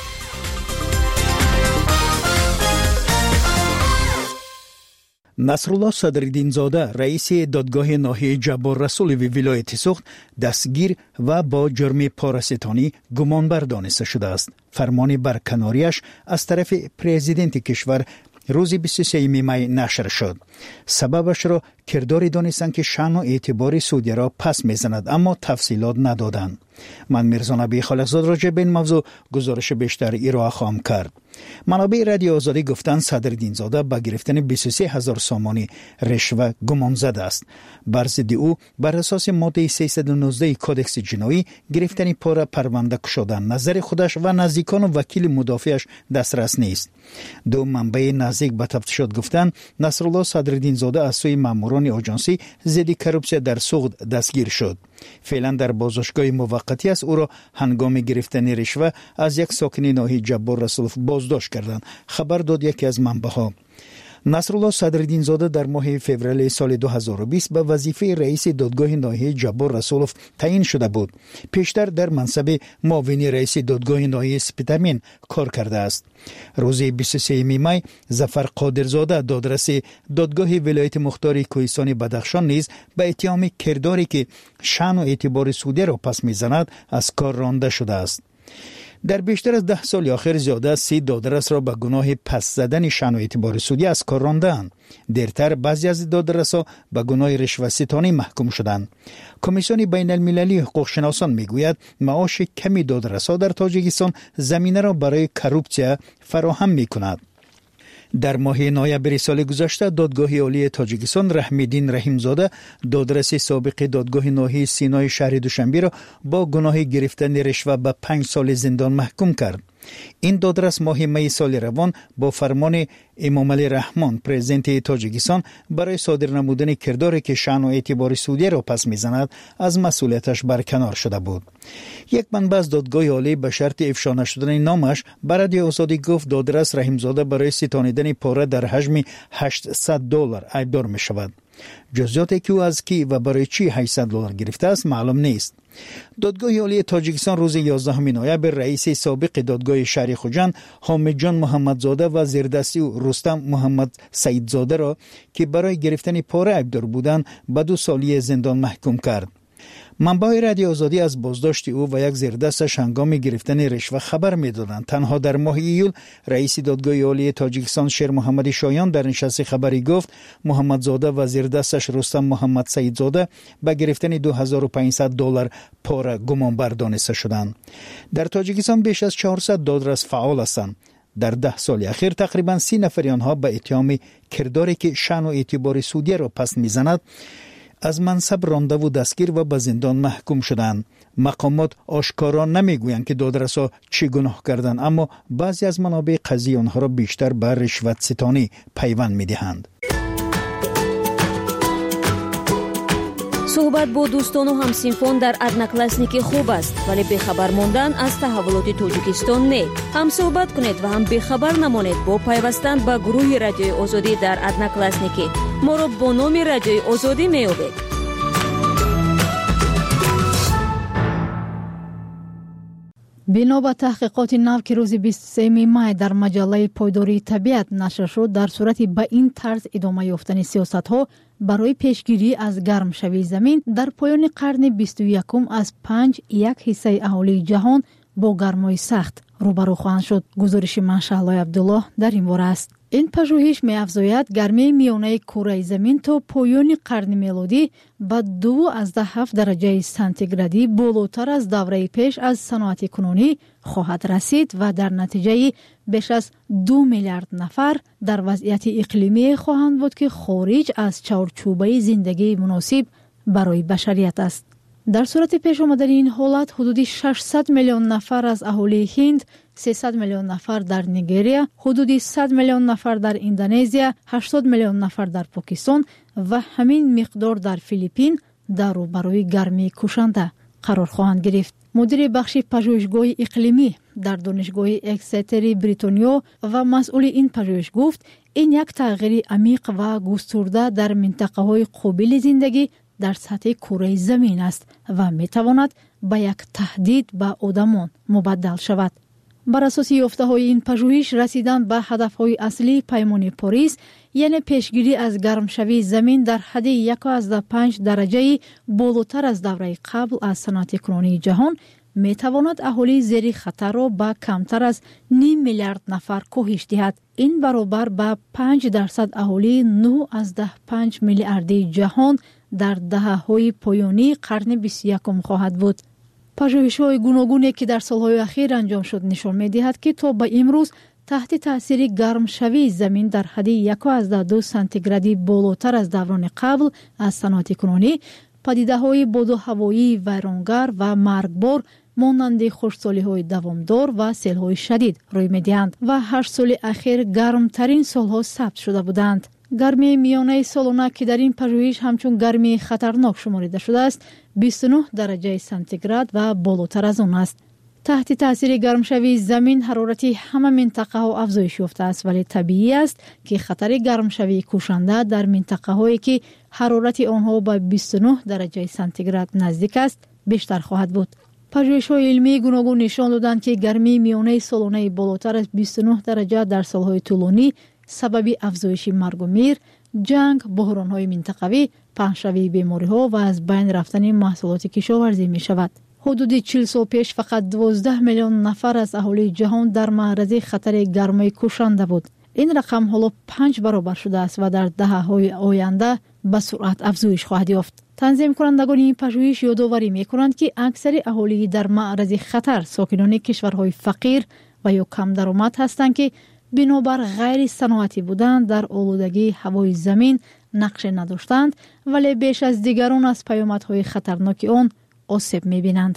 نصرالله صدرالدین‌زاده رئیس دادگاه ناحیه جبار رسول ولایت سوخت دستگیر و با جرم پاراستانی گمانبر دانسته شده است. فرمان برکناریش از طرف پرزیدنت کشور روز 23 می نشر شد. سببش را کرداری دانستند که شأن و اعتبار سعودی را پس میزند، اما تفصیلات ندادند. من میرزا نبی خالقزاد راجع به این موضوع گزارش بیشتر ارائه خواهم کرد. منابع رادیو آزادی گفتند صدرالدین‌زاده با گرفتن 23,000 سامانی رشوه گمان زده است. بر ضد او بر اساس ماده 319 کدکس جنایی گرفتن پاره پرونده شدن نظر خودش و نزدیکان و وکیل مدافعش دسترس نیست. دو منبع نزدیک به تفتیشات گفتند نصرالله صدرالدین‌زاده از سوی ماموران آژانسی ضد کروپسیا در سوخت دستگیر شد. فعلا در بازداشتگاه موقتی است. او را هنگام گرفتن رشوه از یک ساکن ناحیه جبار رسول بازداشت کردند. خبر داد یکی از منبع‌ها. نصرالله صدرالدین‌زاده در ماه فوریه سال 2020 به وظیفه رئیس دادگاه ناحیه جبار رسولف تعیین شده بود. پیشتر در منصب معاون رئیس دادگاه ناحیه سپیتامین کار کرده است. روز 23 می ظفر قادرزاده دادرس دادگاه ولایت مختار کوهستان بدخشان نیز به اتهام کرداری که شأن و اعتبار سعودی را پس میزند از کار رانده شده است. در بیشتر از 10 سال اخیر زیاده از 30 دادرس را به گناه پس زدن شأن و اعتبار سعودی از کار راندند. دیرتر بعضی از دادرس‌ها به گناه رشوه‌ستانی محکوم شدند. کمیسیون بین المللی حقوق شناسان میگوید معاش کمی دادرس‌ها در تاجیکستان زمینه را برای کروپسیا فراهم می‌کند. در ماه نوامبر سال گذشته دادگاه عالی تاجیکستان رحمیدین رحیمزاده دادرس سابق دادگاه ناحیه سینای شهر دوشنبه را با گناه گرفتن رشوه به 5 سال زندان محکوم کرد. این دادرس ماه می سال روان با فرمان امام علی رحمان پرزیدنت تاجیکستان برای صادر نمودن کرداری که شأن و اعتبار سعودی را پس میزند از مسئولیتش برکنار شده بود. یک منبع از دادگاه عالی به شرط افشا نشدن نامش بر رادیو آزادی گفت دادرس رحیمزاده برای ستانیدن پاره در حجم $800 ایبدار می شود. جزئیاتی که او از کی و برای چی $800 گرفته است معلوم نیست. دادگاه عالی تاجیکستان روز 11 نوامبر رئیس سابق دادگاه شهر خوجند حامد جان محمدزاده و زیردستی او رستم محمد سعیدزاده را که برای گرفتن پاره عیبدار بودند به 2 سالی زندان محکوم کرد. منبع رادیو آزادی از بازداشت او و یک زیردستش هنگام گرفتن رشوه خبر می‌دادند. تنها در ماه ایول رئیس دادگاه عالی تاجیکستان شیر محمد شایان در نشست خبری گفت محمدزاده و زیردستش رستم محمد سعیدزاده به گرفتن $2500 پاره گمانبر دانسته شدند. در تاجیکستان بیش از 400 دادرس فعال هستند. در 10 سال اخیر تقریبا 30 نفر آنها به اتهام کرداری که شأن و اعتبار سعودی را پس می‌زند از منصب رانده و دستگیر و به زندان محکوم شدند. مقامات آشکارا نمیگویند که دادرسا چه گناه کردند، اما بعضی از منابع قضیه آنها را بیشتر به رشوت ستانی پیوند می‌دهند. صحبت با دوستان و همسینفان در ادناکلاسنیکی خوب است، ولی بخبر ماندن از تحولات تاجیکستان نه. هم صحبت کنید و هم بخبر نمانید با پیوستن به گروه رادیوی آزادی در ادناکلاسنیکی. ما را با نام رادیوی آزادی می‌یابید. بنا به تحقیقات نو که روز 23 مای در مجله پایداری طبیعت نشر شد، در صورتی به این طرز ادامه یافتن سیاست‌ها برای پیشگیری از گرم شوی زمین در پایان قرن 21 از 5.1% اهالی جهان با گرمای سخت روبرو خواهند شد. گزارش منشالله عبدالله در این باره است. این پژوهش می‌افزاید گرمی میانه کره زمین تا پایان قرن میلادی به 2.7 درجه سانتیگرادی بالاتر از دوره پیش از صنعت کنونی خواهد رسید و در نتیجه بیش از 2 میلیارد نفر در وضعیت اقلیمی خواهند بود که خارج از چارچوبه زندگی مناسب برای بشریت است. در صورت پیش آمدن این حالت حدود 600 میلیون نفر از اهالی هند، 300 میلیون نفر در نیگریا، حدود 100 میلیون نفر در اندونزیا، 80 میلیون نفر در پاکستان و همین مقدار در فیلیپین در روبروی گرمی کشنده قرار خواهند گرفت. مدیر بخش پژوهشگاه اقلیمی در دانشگاه اکستر بریتانیا و مسئول این پژوهش گفت این یک تغییر عمیق و گسترده در منطقه‌های قابل زندگی در سطح کره زمین است و میتواند به یک تهدید به آدمان مبدل شود. بر اساس یافته‌های این پژوهش رسیدن به هدف‌های اصلی پیمان پاریس، یعنی پیشگیری از گرم شوی زمین در حد 1.5 درجه بالاتر از دوره قبل از صنعت کنونی جهان، میتواند اهالی زیر خطر را به کمتر از 9 میلیارد نفر کاهش دهد. این برابر به 5% اهالی 9.5 میلیاردی جهان در دهه‌های پایانی قرن 21 خواهد بود. پژوهش‌های گوناگونی که در سال‌های اخیر انجام شد نشان می‌دهد که تا به امروز تحت تاثیر گرم شوی زمین در حد 1.2 سانتیگرادی بالاتر از دوران قبل از صنعت کنونی، پدیده‌های باد و هوایی ویرانگر و مرگبار مانند خشکسالی‌های دوامدار و سیل‌های شدید روی می‌دهند و 8 سال اخیر گرمترین سال‌ها ثبت شده بودند. گرمی میانه سالانه که در این پژوهش همچون گرمی خطرناک شمارده شده است 29 درجه سانتیگراد و بالاتر از آن است. تحت تاثیر گرم شوی زمین حرارت همه منطقه ها افزایش یافته است، ولی طبیعی است که خطر گرم شوی کشنده در منطقه هایی که حرارت آنها به 29 درجه سانتیگراد نزدیک است بیشتر خواهد بود. پژوهش‌های علمی گوناگون نشان دادند که گرمی میانه سالانه بالاتر از 29 درجه در سالهای طولانی سبب افزایش مرگ و میر، جنگ، بحران‌های منطقوی، پهن‌شوی بیماری‌ها و از بین رفتن محصولات کشاورزی می‌شود. حدود 40 سال پیش فقط 12 میلیون نفر از اهالی جهان در معرض خطر گرمای کشنده بود. این رقم حالا 5 برابر شده است و در دهه‌های آینده به سرعت افزایش خواهد یافت. تنظیم کنندگان این پژوهش یادآوری می‌کنند که اکثر اهالی در معرض خطر ساکنان کشورهای فقیر و یا کم درآمد هستند که بنابر غیر صنعتی بودن در آلودگی هوای زمین نقش نداشتند، ولی بیش از دیگران از پیامدهای خطرناک آن آسیب می‌بینند.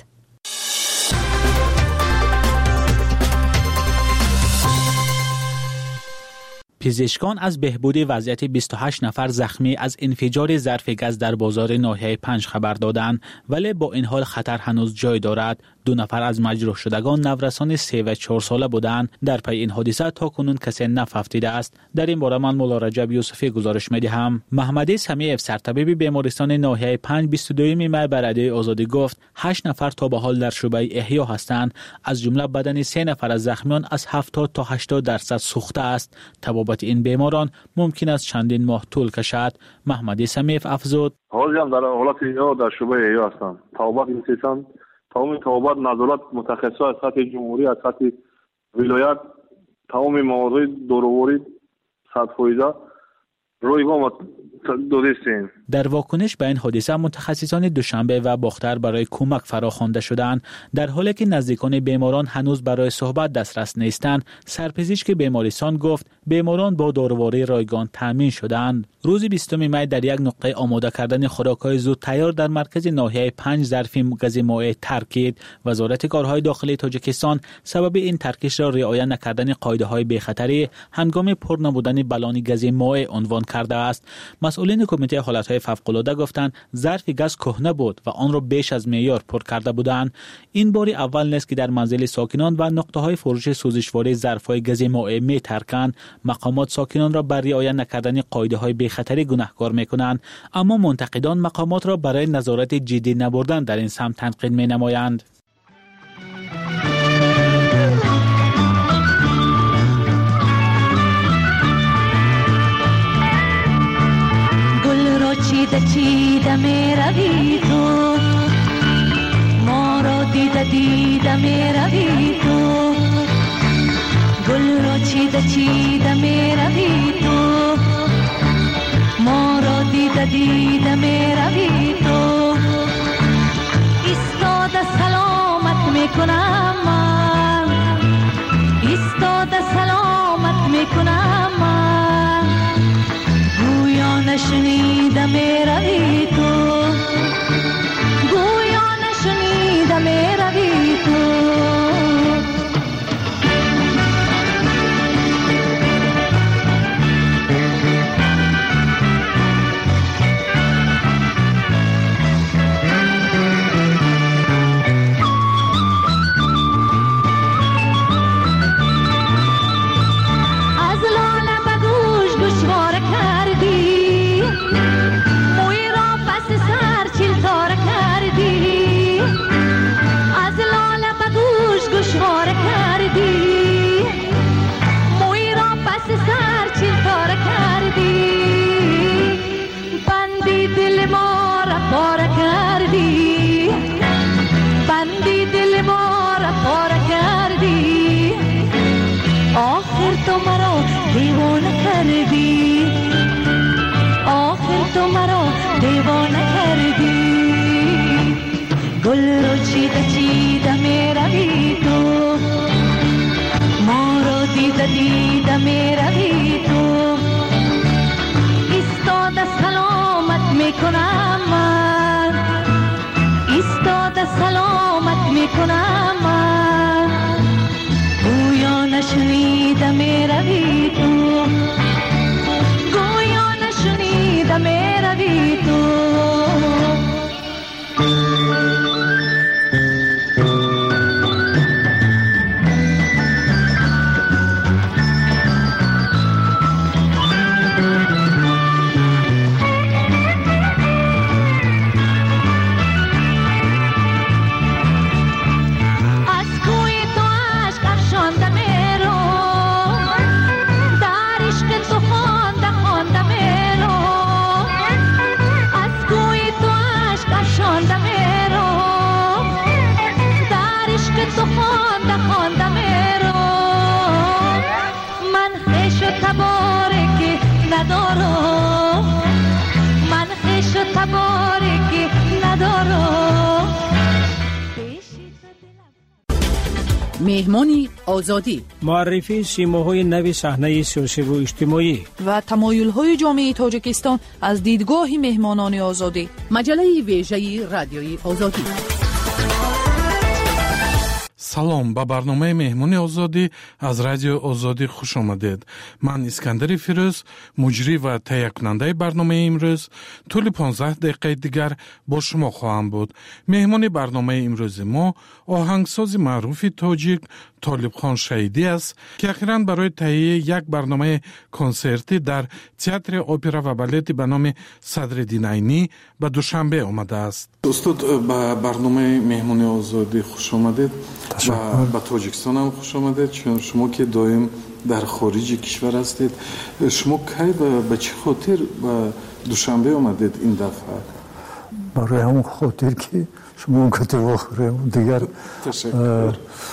پزشکان از بهبود وضعیت 28 نفر زخمی از انفجار ظرف گاز در بازار ناحیه 5 خبر دادند، ولی با این حال خطر هنوز جای دارد. 2 نفر از مجروح شدگان نورسان 3 و 4 ساله بودند. در پی این حادثه تا کنون کسی نفهمیده است. در این باره من مولا رجب یوسفی گزارش می‌دهم. محمد سمیع سرطبیب بیمارستان ناحیه 5 22 می بر رادیوی آزادی گفت 8 نفر تا به حال در شعبه احیا هستند، از جمله بدن 3 نفر از زخمیان از 70 تا 80% سوخته است. تبابت این بیماران ممکن است چندین ماه طول کشد. محمد سمیع افزود: حالی هم در حالت احیا در شعبه احیا هستند. تبابت می‌رسند. تمام تبابت نظارت متخصص از سطح جمهوری، از سطح ولایت، تمام موارد دوروری 100% رویگام دادستیم. در واکنش به این حادثه متخصصان دوشنبه و باختر برای کمک فراخوانده شدند. در حالی که نزدیکان بیماران هنوز برای صحبت دسترس نیستند، سرپزشک بیمارستان گفت بیماران با داروهای رایگان تامین شدند. روز 20 می در یک نقطه آماده کردن خوراک‌های زود تیار در مرکز ناحیه 5 ظرف گاز مائع ترکید. وزارت کارهای داخلی تاجیکستان سبب این ترکیش را رعایت نکردن قاعده‌های بی‌خطری هنگام پر نبودن بالون گاز مائع عنوان کرده است. مسئولین کمیته حالت‌های فوق‌العاده گفتند ظرف گاز کهنه بود و آن را بیش از معیار پر کرده بودند. این بار اول نیست که در منزل ساکنان و نقطه‌های فروش سوزشواری ظرف‌های گاز مائع می‌ترکند. مقامات ساکنان را بر رعایت نکردن قاعده‌های بی‌خطری گناهکار می‌کنند، اما منتقدان مقامات را برای نظارت جدی نبردن در این سمت تنقید می‌نمایند. چیده میروی تو، ما را دیده میروی تو، گل را چیده میروی تو، ما را دیده میروی تو. ایستاده سلامت میکنم من، ایستاده سلامت میکنم من، گویا نشنیده میروی تو، گویا نشنیده میروی تو. گل رو چیده میروی تو، ما رو دیده میروی تو. ایستاده سلامت میکنم من، ایستاده سلامت میکنم من، گویا نشنیده میروی تو، گویا نشنیده میروی تو. مهمانی آزادی، معرفی سیماهای نوی صحنه سیاسی و اجتماعی و تمایل‌های جامعه تاجیکستان از دیدگاه مهمانان آزادی. مجله ویژه رادیوی آزادی. салом ба барномаи меҳмони озодӣ аз радиои озодӣ хуш омадед. Ман Искандари Фирӯз, муҷрӣ ва таҳиякунандаи барномаи имрӯз, тӯли 15 дақиқаи дигар бо шумо хоҳам буд. Меҳмони барномаи имрӯзи мо оҳангсози маъруфи тоҷик Толибхон Шаҳидӣ аст, ки ахиран барои таҳияи як барномаи консертӣ дар театри опера ва балети ба номи Садриддин Айнӣ ба Душанбе омадааст. Устод, ба барномаи меҳмони озодӣ хуш омадед. ба Тоҷикистон ҳам хуш омадед, чун шумо ки доим дар хориҷи кишвар ҳастед. Шумо кай ба чӣ хотир ба Душанбе омадед ин дафъа? барои ҳамон хотир ки шумо гӯтӣ вохӯрем дигар. Ташаккур.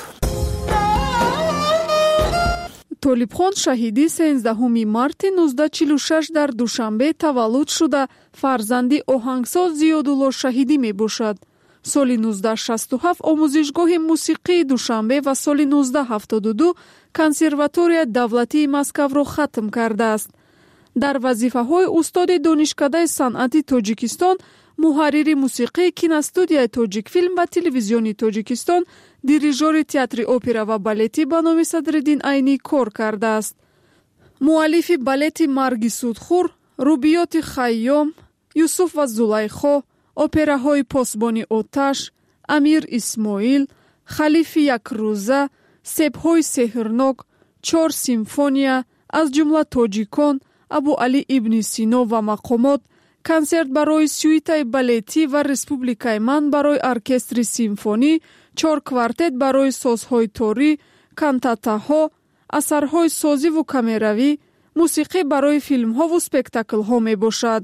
Толибхон Шаҳидӣ 13 марти 1946 дар Душанбе таваллуд шуда фарзанди оҳангсоз Зиёдулло Шаҳидӣ мебошад. соли 1967 омӯзишгоҳи мусиқии Душанбе ва соли 1972 консерваторияи давлатии Москавро хатм кардааст. дар вазифаҳои устоди донишкадаи санъати Тоҷикистон, муҳаррири мусиқии киностудияи Тоҷикфилм ва телевизиони Тоҷикистон, дирижёри театри опера ва балети ба номи Садриддин Айнӣ кор кардааст. муаллифи балети Марги Судхӯр, рубиёти Хайём, Юсуф ва Зулайхо, операҳои Посбони оташ, Амир Исмоил, Халифи Якрӯза, Себҳои сеҳрнок, 4 симфония, аз ҷумла Тоҷикон, Абу Али ибни Сино ва мақомот, консерт барои сюитаи балетӣ ва Республикаи ман барои оркестри симфонӣ, 4 квартет барои созҳои торӣ, кантатаҳо, асарҳои созиву камеравӣ, мусиқӣ барои филмҳову спектаклҳо мебошад.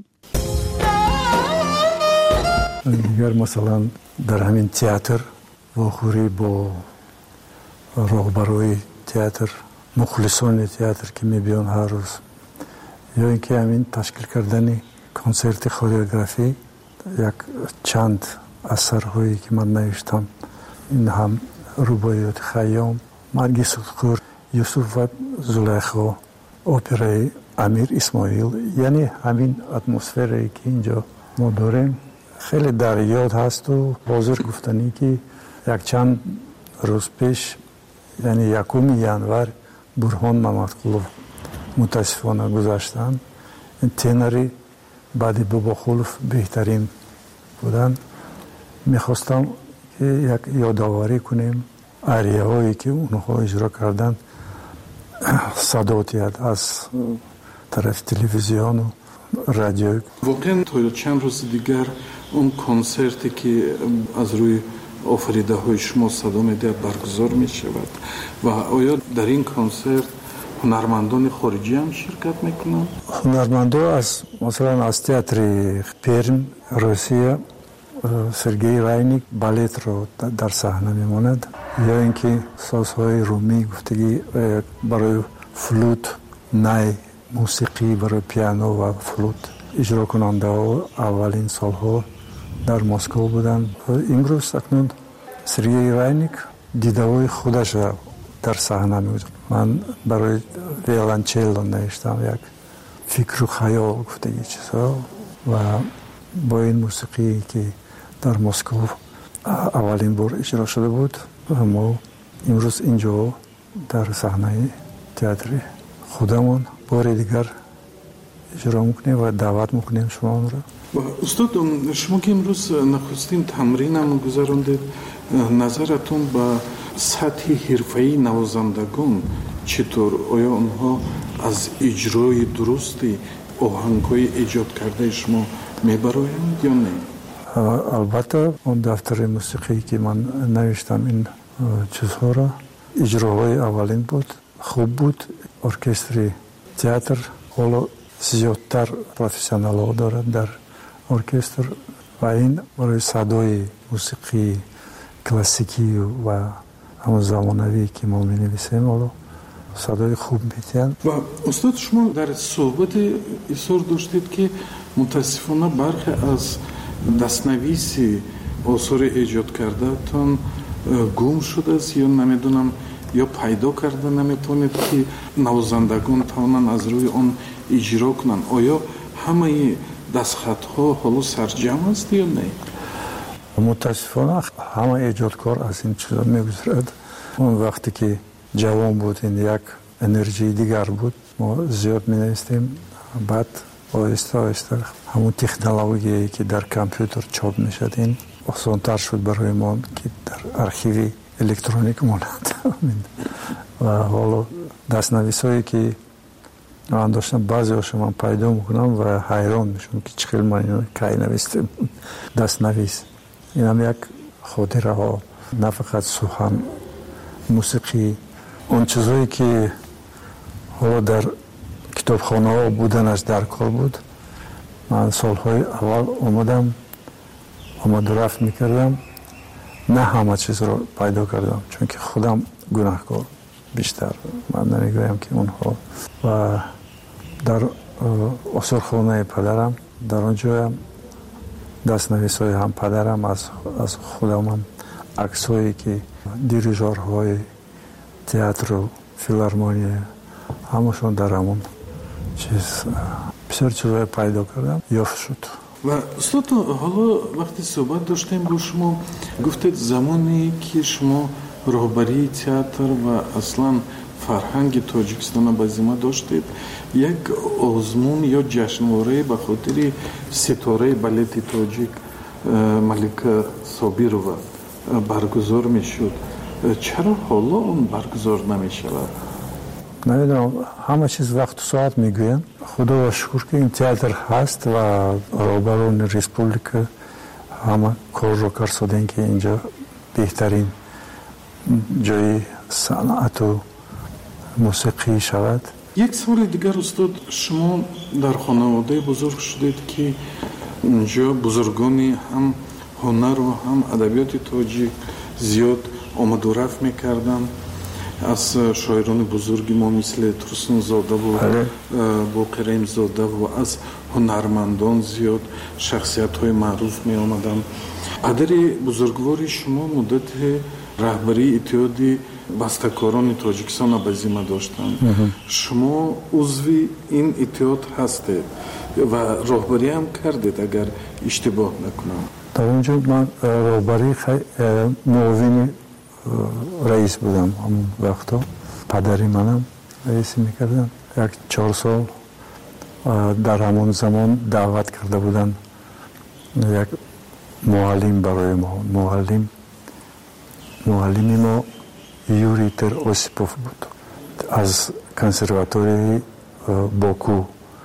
дигар масалан дар ҳамин театр вохӯрӣ бо роҳбарои театр, мухлисони театр ки мебиён ҳар рӯз, ё ин ки ҳамин ташкил кардани консерти хореографӣ, як чанд асарҳое ки ман навиштам, ин ҳам рубоиёти Хайём, Марги Судхӯр, Юсуф ва Зулайхо, операи Амир Исмоил, яъне ҳамин атмосферае ки инҷо мо дорем хеле дар ёд ҳасту ҳозир гуфтанӣ ки якчанд рӯз пеш, яъне 1 январ Бурҳон Мамадқулов мутаассифона гузаштанд. тенори баъди Бобохулов беҳтарин буданд. мехостам ки як ёдоварӣ кунем арияҳое ки онҳо иҷро карданд, садоти аз тарафи телевизиону радио. Воқеан то чанд рӯзи дигар он консерте ки аз рӯи офаридаҳои шумо садо медиҳад баргузор мешавад ва оё дар ин консерт ҳунармандони хориҷӣ ҳам ширкат мекунанд? ҳунармандо масалан аз театри Перм, Русия, Сергей Райник балетро дар саҳна мемонад, ё ин ки созҳои румӣ гуфтагӣ барои флут, най, мусиқӣ барои пиано ва флут иҷрокунандаҳо аввалин солҳо дар Москва буданд. имрӯз акнун Сергей Райник дидавои худашро дар саҳна мегузорад. ман барои виолончелло навиштам як фикру хаёл гуфтагӣ чизҳо ва бо ин мусиқие ки дар Москва аввалин бор иҷро шуда буд, мо имрӯз инҷо дар саҳнаи театри худамон бори дигар иҷро мекунем ва даъват мекунем шуморо. устод, шумо ки имрӯз нахустин тамринам гузарондед, назаратон ба сатҳи ҳирфаии навозандагон читор? оё онҳо аз иҷрои дурусти оҳангҳои эҷод кардаи шумо мебароянд ё не? албатта он дафтари мусиқӣ ки ман навиштам ин чизҳоро, иҷроҳои аввалин буд, хуб буд. оркестри театр ҳоло зиёдтар профессионалҳо дорад дар оркестр ва ин барои садои мусиқии классикӣ ва ҳамон замонавӣ ки мо менависем ҳоло садои хуб метиҳанд. ва устод, шумо дар суҳбате изҳор доштед ки мутаассифона бархе аз дастнависи осори эҷод кардаатон гум шудааст ё намедонам ё пайдо карда наметавонед ки навозандагон тавонанд аз рӯи он иҷро кунанд? оё ҳамаи дастхатҳо ҳоло сарҷам аст ё не? мутаассифона ҳама эҷодкор аз ин чиза мегузарад. اون وقتی که جوان بودیم یک انرژی دیگر بود، ما زیاد می‌نویسیم. بعد آهسته آهسته همون تکنولوژی که در کامپیوتر چاپ میشد این آسان‌تر شد برای ما که در آرشیو الکترونیک ماند. و حالا دست‌نویسایی که من داشتم بعضی هاشو من پیدا میکنم و حیران میشم که چقدر من اینو کی نوشتم. دست‌نویس این هم یک خاطره ها، نه فقط سخن، موسیقی، اون چیزایی که حالا در کتابخانه ها بودنش در کار بود. من سالهای اول آمد و رفت میکردم، نه همه چیز رو پیدا کردم چون که خودم گناهکار بیشتر، من نمیگویم که اونها. و در آثارخانه پدرم در آنجا هم دست‌نویس‌های هم پدرم از خودم هم عکسایی که دیریژورهای تئاتر و فیلارمونی همشون در همون چیز بسیار چیزای پیدا کردم یافت شد. و استاد حالا وقتی صحبت داشتیم با شما گفتید زمانی که شما راهبری تئاتر و اصلا فرهنگ تاجیکستان به ذمه داشتید، یک آزمون یا جشنواره به خاطر ستاره بالت تاجیک ملکه صابیرова برگزار میشد. چرا حالا اون برگزار نمیشود؟ نمیدونم، همه چیز وقت و ساعت میگوین. خدا و شکر که این تئاتر هست و راهبران ریسپوبلیکا همه کار رو کردن که اینجا بهترین جای صنعت و موسیقی شود. یک سوال دیگر استاد، شما در خانواده بزرگ شدید که اینجا بزرگانی هم هنر و هم ادبیات تاجیک زیاد آمد و رفت میکردن. از شاعران بزرگی ما مثل ترسون زاده و باقریم زاده و از هنرمندان زیاد شخصیت های معروف می آمدن. پدر بزرگواری شما مدت رهبری اتحاد بسته‌کاران تاجیکستان به ذمه داشتند. شما عضو این اتحاد هستید و راهبری هم کردید اگر اشتباه نکنم. در اونجا من راهبری معاون رئیس بودم. همون وقتا پدری منم رئیس میکردن. 4 سال در همون زمان دعوت کرده بودن یک معلم برای ما. معلمی ما یوری تر اوسیپوف بود. از کنسرواتوری باکو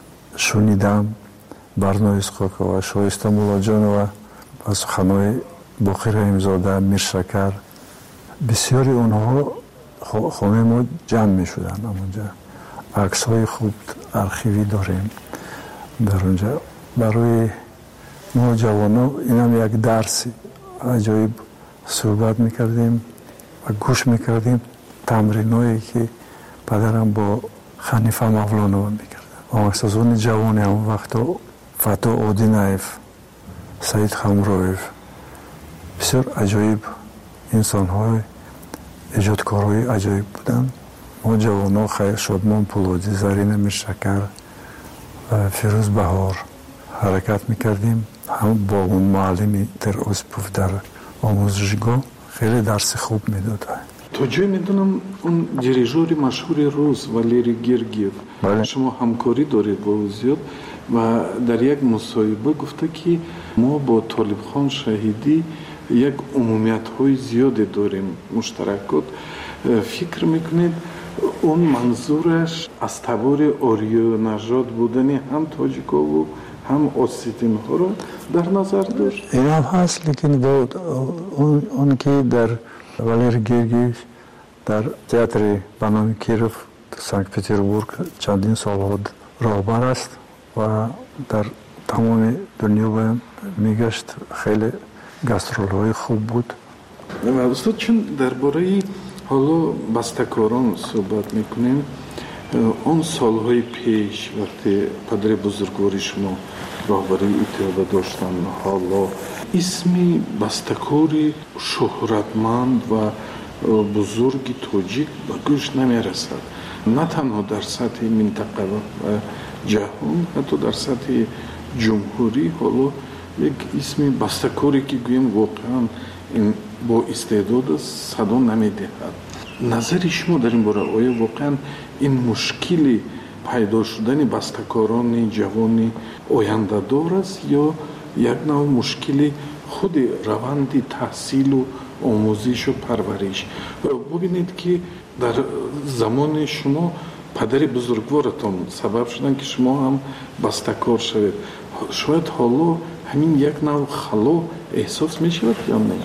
شنیدم برنامه اسقاقا و شایسته مولاجانова از خانه باقر امزاده، میرشکر، بسیاری اونها خانه ما جمع می شدن. اونجا عکس های خوب آرشیوی داریم در اونجا. برای ما جوانان این هم یک درسی عجایب صحبت میکردیم و گوش میکردیم تمرین هایی که پدرم با خنیفه مولانا میکردن. آموزگاران جوانی هم وقتا فتا آدینایف، سعید خمرویف، بسیار عجایب انسان های ایجادکارهای عجایب بودن. ما جوانان خیر شادمان پولادی، زرین میرشکر و فیروز بهار حرکت میکردیم. هم با اون معلمی در اوسیپوف در آموزشگاه خیلی درس خوب میداد. تا جای میدونم اون دیریژور مشهور روز ولیری گرگیف شما همکاری دارید با او زیاد و در یک مصاحبه گفته که ما با طالب خان شهیدی یک عمومیت های زیادی داریم مشترکات. فکر میکنید اون منظورش از تبار آریو نژاد بودن هم تاجیکا و هم اوسیتین ها رو در نظر داشت؟ این هم هست، لیکن با اون که در والیر گرگیف در تئاتر بنام کیروف سانت پتربورگ چندین سال راهبر است و در تمام دنیا میگشت. خیلی گاسترول های خوب بود. استاد چون درباره حالا بسته‌کاران صحبت میکنیم، اون سالهای پیش وقتی پدر بزرگواری شما راهبری اتحاد داشتن، حالا اسمی بسته‌کاری شهرتمند و بزرگ تاجیک به گوش نمیرسد، نه تنها در سطح منطقه و جهان، حتی در سطح جمهوری. حالا یک اسم بسته‌کاری که گویم واقعا این با استعداد صدا نمیدهد. نظر شما در این باره آیا واقعا این مشکلی پیدا شدن بسته‌کاران جوان آینده دار است یا یک نوع مشکلی خود روند تحصیل و آموزش و پرورش؟ ببینید که در زمان شما پدر بزرگوارتان سبب شدن که شما هم بسته‌کار شوید. شاید حالا همین یک نوع خلا احساس می شود یا نه؟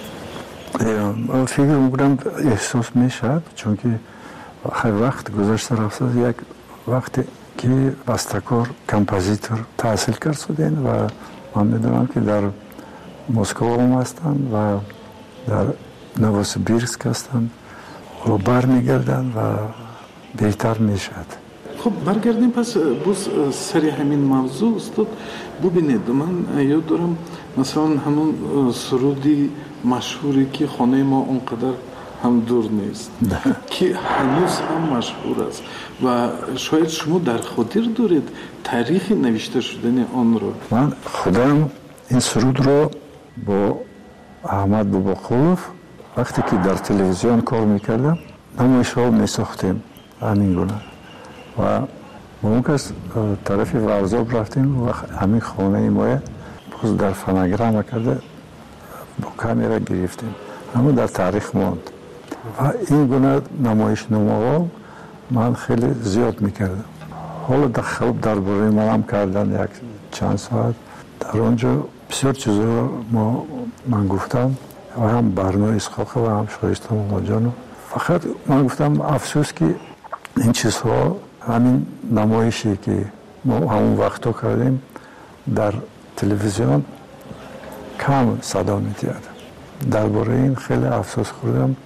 فکر میکنم احساس می شود، چون که خیلی وقت گذشته رفته، یک وقتی که بسته‌کار کمپوزیتور تحصیل کرد شدین و من میدونم که در مسکو هم هستن و در نووسیبیرسک هستن و برمیگردن و بهتر میشد. خب برگردیم پس باز سری همین موضوع استاد. ببینید من یاد دارم مثلا همون سرودی مشهوری که خانه ما اونقدر هم دور نیست که هنوز هم مشهور است و شاید شما در خاطر دارید تاریخ نوشته شدن آن رو. من خودم این سرود رو با احمد باباقولوف وقتی که در تلویزیون کار میکردم نمایش‌ها میساختیم همین گونه و با اون کس طرف ورزاب رفتیم و همین خانه ما باز در فناگرام کرده با کامیرا گرفتیم، اما در تاریخ ماند و این گونه نمایش نماها من خیلی زیاد میکردم. حالا خوب درباره من هم کردن یک چند ساعت در آنجا بسیار چیزا من گفتم و هم برنامه اسحاق و هم شایسته ماجانو. فقط من گفتم افسوس که این چیزها همین نمایشی که ما همون وقتا کردیم در تلویزیون کم صدا می‌داد. درباره این خیلی افسوس خوردم.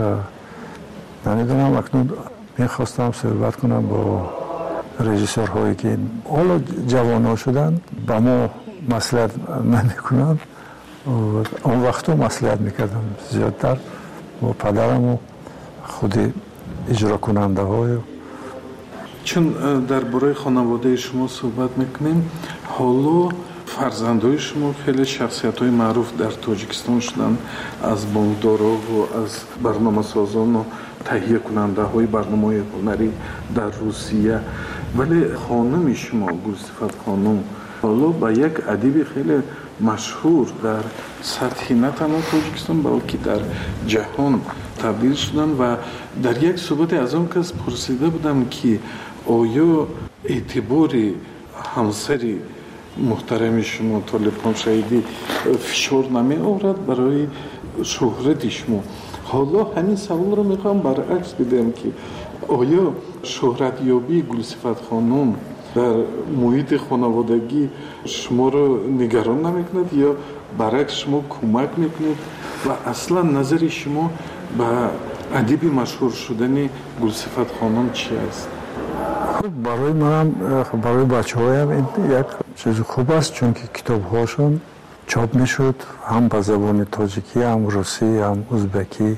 نمیدونم اکنون میخواستم صحبت کنم با رژیسورهایی که حالا جوان شدن با ما مصلحت نمیکنن. اون وقتا مصلحت میکردم زیادتر با پدرم و خود اجرا کننده های. چون درباره خانواده شما صحبت میکنیم، حالا فرزندای شما خیلی شخصیت‌های معروف در تاجیکستان شدن، از بانکدارا و از برنامه‌سازان و تهیه کننده‌های برنامه‌های هنری در روسیه. ولی خانم شما گلصفت خانم حالا با یک ادیب خیلی مشهور در سطح نه تنها تاجیکستان بلکه در جهان تبدیل شدن و در یک صحبت از اون کس پرسیده بودم که آیا اعتبار همسری محترم شما طالبان شهیدی فشار نمی آورد برای شهرت شما؟ حالا همین سوال رو میخوام برعکس بدم که آیا شهرت یابی گلصفت خانم در محیط خانوادگی شما رو نگران نمیکند یا برعکس شما کمک میکنید و اصلا نظر شما به ادیب مشهور شدن گلصفت خانم چی است؟ خب برای منم برای بچه‌هایم این یک چیز خوب است، چون که کتاب‌هاشون چاپ میشد هم به زبان تاجیکی، هم روسی، هم ازبکی،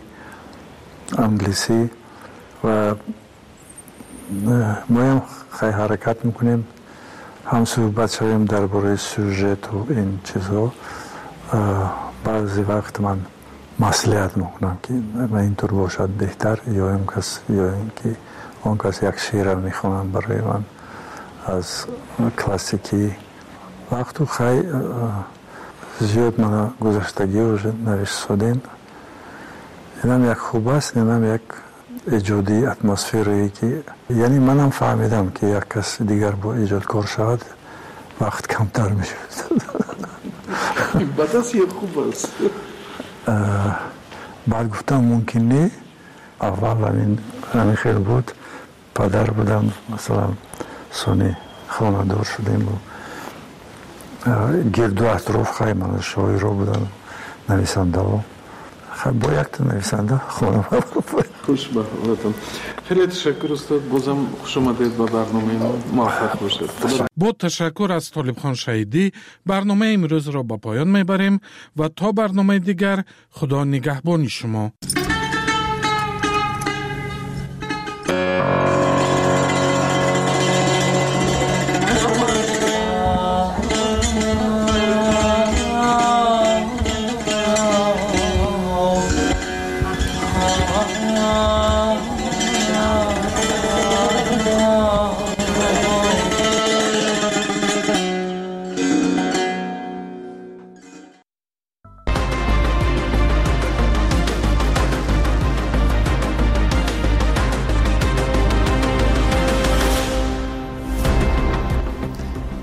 انگلیسی و ما هم خیلی حرکت میکنیم، هم صحبت شویم درباره سوژت و این چیزها. بعضی وقت من مصلحت میکنم که اینطور باشد بهتر یا اینکه اون کس یک شعر میخوانم برای من از کلاسیکی. وقتی خیلی زیاد من گذشتگی رو نوشت شدین، اینم یک خوب است، اینم یک ایجادی اتمسفری که یعنی منم فهمیدم که یک کس دیگر با ایجاد کار شود وقت کمتر میشود. بعد از یک خوب است. بعد گفتم ممکن نه، اول همین خیلی بود، پدر بودم مثلا سونی خانه دار شدیم و گرد و اطراف خیلی من شاعر رو بودم، نویسنده ها. خیلی با یک تا نویسنده خانه خوش به حالتون. خیلی تشکر استاد، بازم خوش آمدید به برنامه ما، موفق باشید. با تشکر از طالبخان شهیدی برنامه امروز را با پایان میبریم و تا برنامه دیگر خدا نگهبان شما. Ah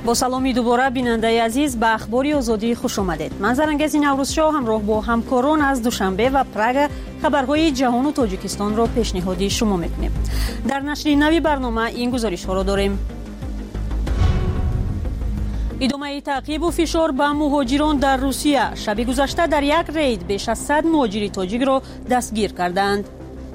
با سلامی دوباره بیننده عزیز به اخبار آزادی خوش آمدید. من زرنگز نوروزشاه همراه با همکاران از دوشنبه و پراگ خبرهای جهان و تاجیکستان را پیشنهادی شما میکنیم. در نشر نوی برنامه این گزارش ها را داریم. ادامه تعقیب و فشار به مهاجران در روسیه. شب گذشته در یک رید بیش از 100 مهاجر تاجیک را دستگیر کردند.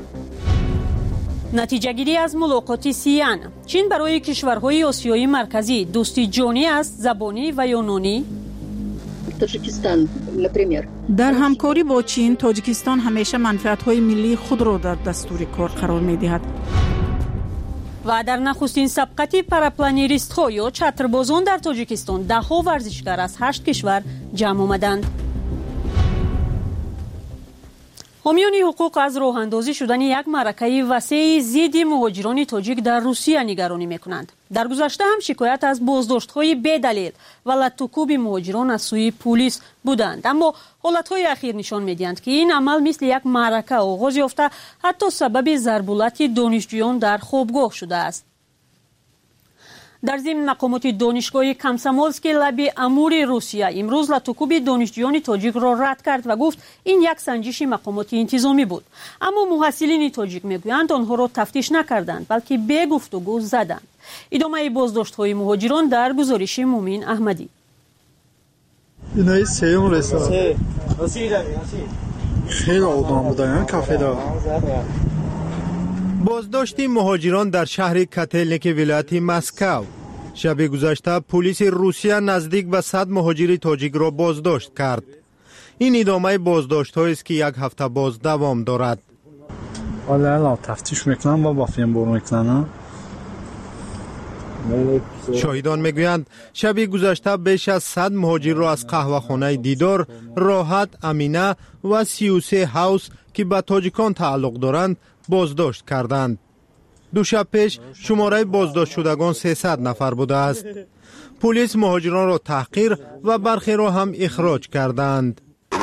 نتیجه گیری از ملاقات سیان. چین برای کشورهای آسیای مرکزی دوستی جانی است، زبانی و یونانی. در همکاری با چین، تاجیکستان همیشه منفعت‌های ملی خود را در دستور کار قرار می‌دهد. و در نخستین سبقت پاراپلانیریست‌ها یا چتربازان در تاجیکستان 10 ورزشکار از 8 کشور جمع آمدند. حامیان حقوق از راه اندازی شدن یک معرکه وسیع ضد مهاجران تاجیک در روسیه نگرانی میکنند. در گذشته هم شکایت از بازداشت‌های بی‌دلیل و لطوکوب مهاجران از سوی پلیس بودند، اما حالت‌های اخیر نشان می‌دهند که این عمل مثل یک معرکه آغاز یافته، حتی سبب ضربولت دانشجویان در خوابگاه شده است. در ضمن مقامات دانشگاه کامسامولسک لب امور روسیه امروز لطوکوب دانشجویان تاجیک را رد کرد و گفت این یک سنجش مقامات انتظامی بود، اما محصلین تاجیک میگویند آنها را تفتیش نکردند بلکه به گفتگو زدند. ادامه بازداشت‌های مهاجران در گزارش مومن احمدی. اینای سیوم رسید. خیلی آدم بودن کافه دا. بازداشت مهاجران در شهر کاتلنیک ولایت مسکو. شب گذشته پلیس روسیه نزدیک به 100 مهاجر تاجیک را بازداشت کرد. این ادامه بازداشت‌هایی است که یک هفته باز دوام دارد. حالا تفتیش میکنن با فیلم برو میکنن. شاهدان میگویند شب گذشته بیش از 100 مهاجر را از قهوه‌خانه دیدار، راحت، امینه و 33 هاوس که به تاجیکان تعلق دارند بازداشت کردند. دو شب پیش شماره بازداشت شدگان 300 نفر بوده است. پلیس مهاجران را تحقیر و برخی را هم اخراج کردند.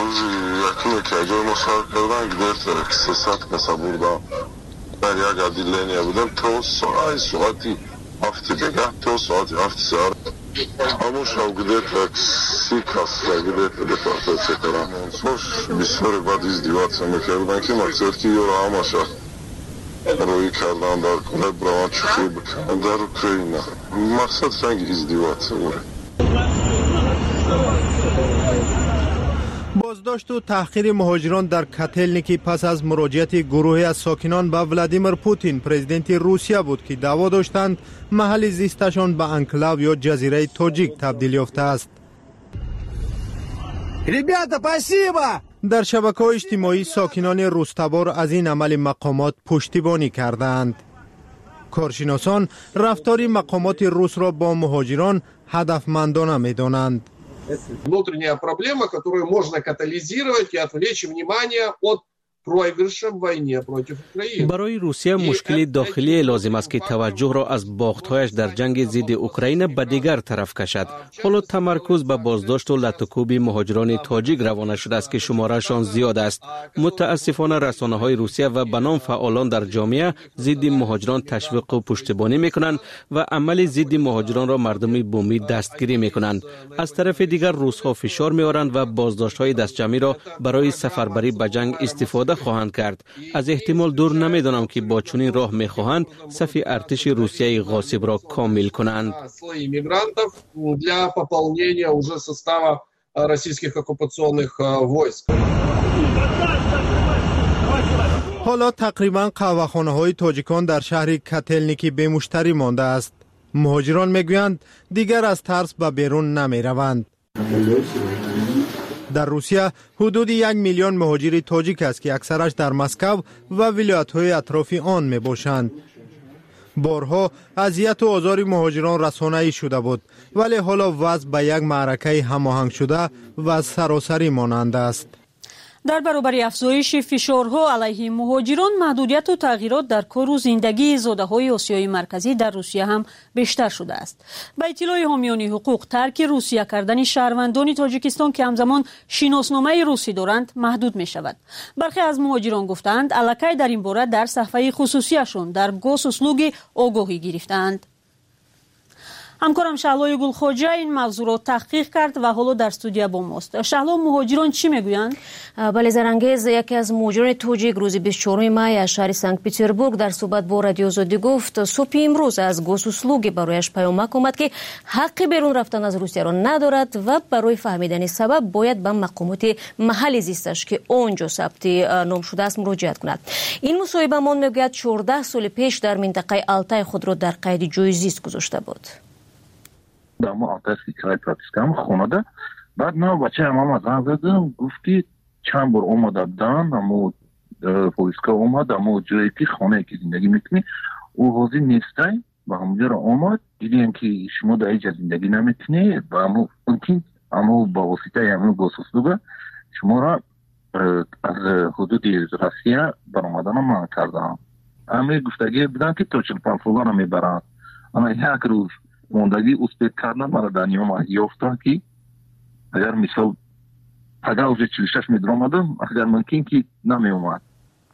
روی کردن در کل برای چخی بکنن در اوکراین. مقصد سنگ ازدیوات بازداشت و تحقیر مهاجران در کاتلنیک پس از مراجعت گروهی از ساکنان به ولادیمیر پوتین پرزیدنت روسیه بود که دعوا داشتند محل زیستشان به انکلاو یا جزیره تاجیک تبدیل یافته است. در شبکه‌های اجتماعی ساکنان روستبار از این عمل مقامات پشتیبانی کردند. کارشناسان رفتار مقامات روس را با مهاجران هدفمندانه می‌دانند. Внутренняя проблема, которую можно катализировать и отвлечь внимание от برای روسیه مشکل داخلی لازم است که توجه را از باخت‌هایش در جنگ ضد اوکراین به دیگر طرف کشد. حالا تمرکز به بازداشت و لطوکوب مهاجران تاجیک روانه شده است که شمارهشان زیاد است. متاسفانه رسانه‌های روسیه و بنام فعالان در جامعه ضد مهاجران تشویق و پشتیبانی می‌کنند و عمل ضد مهاجران را مردم بومی دستگیری می‌کنند. از طرف دیگر روس‌ها فشار می‌آورند و بازداشت‌های دستجمعی را برای سفربری به جنگ استفاده خواهند کرد. از احتمال دور نمیدانم که با چنین راه میخواهند صف ارتش روسیه غاصب را کامل کنند. حالا تقریبا قهوه‌خانه‌های تاجیکان در شهر کاتلنیک به مشتری مانده است. مهاجران میگویند دیگر از ترس به بیرون نمیروند. در روسیه حدود 1 میلیون مهاجر تاجیک است که اکثرش در مسکو و ولایت‌های اطراف آن میباشند. بارها اذیت و آزار مهاجران رسانه‌ای شده بود، ولی حالا وضع به یک معرکه هماهنگ شده و سراسری مانند است. در برابر افزایش فشارها علیه مهاجران، محدودیت و تغییرات در کار و زندگی زاده‌های آسیای مرکزی در روسیه هم بیشتر شده است. با اطلاع حامیان حقوق، ترک روسیه کردن شهروندان تاجیکستان که همزمان شناسنامه روسی دارند محدود می شود. برخی از مهاجران گفتند الکی در این باره در صفحه خصوصیشون در گوسوسلوگ آگاهی گرفتند. همکارم شهلا گلخوجه این موضوع رو تحقیق کرد و حالا در استودیو با ماست. شهلا، مهاجران چی میگویند؟ بله زرانگیز، یکی از مهاجران توجیک روز 24 می از شهر سنت پترزبورگ در صحبت با رادیو آزادی گفت صبح امروز از گوسوسلوگ برایش پیامک اومد که حق بیرون رفتن از روسیه را ندارد و برای فهمیدن سبب باید به مقامات محلی زیستش که اونجا ثبت نام شده است مراجعت کند. این مصاحبه من میگوید 14 سال پیش در منطقه آلتای خود را در قید جای زیست گذاشته بود. دامو آتش کرای پراتیسکام خونده بعد نه بچه ما زنگ زدم گفتی چند بار اومدن همو پلیسکا اومد همو جایی که خانه که زندگی میکنی او حاضر نیسته و همونجا را اومد دیدیم که شما در اینجا زندگی نمیکنی و همو ممکن همو با واسطه همو گوسوسلوگ شما را از حدود روسیه برآمدن ما کردم. همه گفتگی بودن که تو 45 سال را میبرند اما یک روز موندگی اسپید کردن مرا در نیام یافتن که اگر مثال اگر اوزه 46 می درآمدم اگر ممکن که نمی اومد.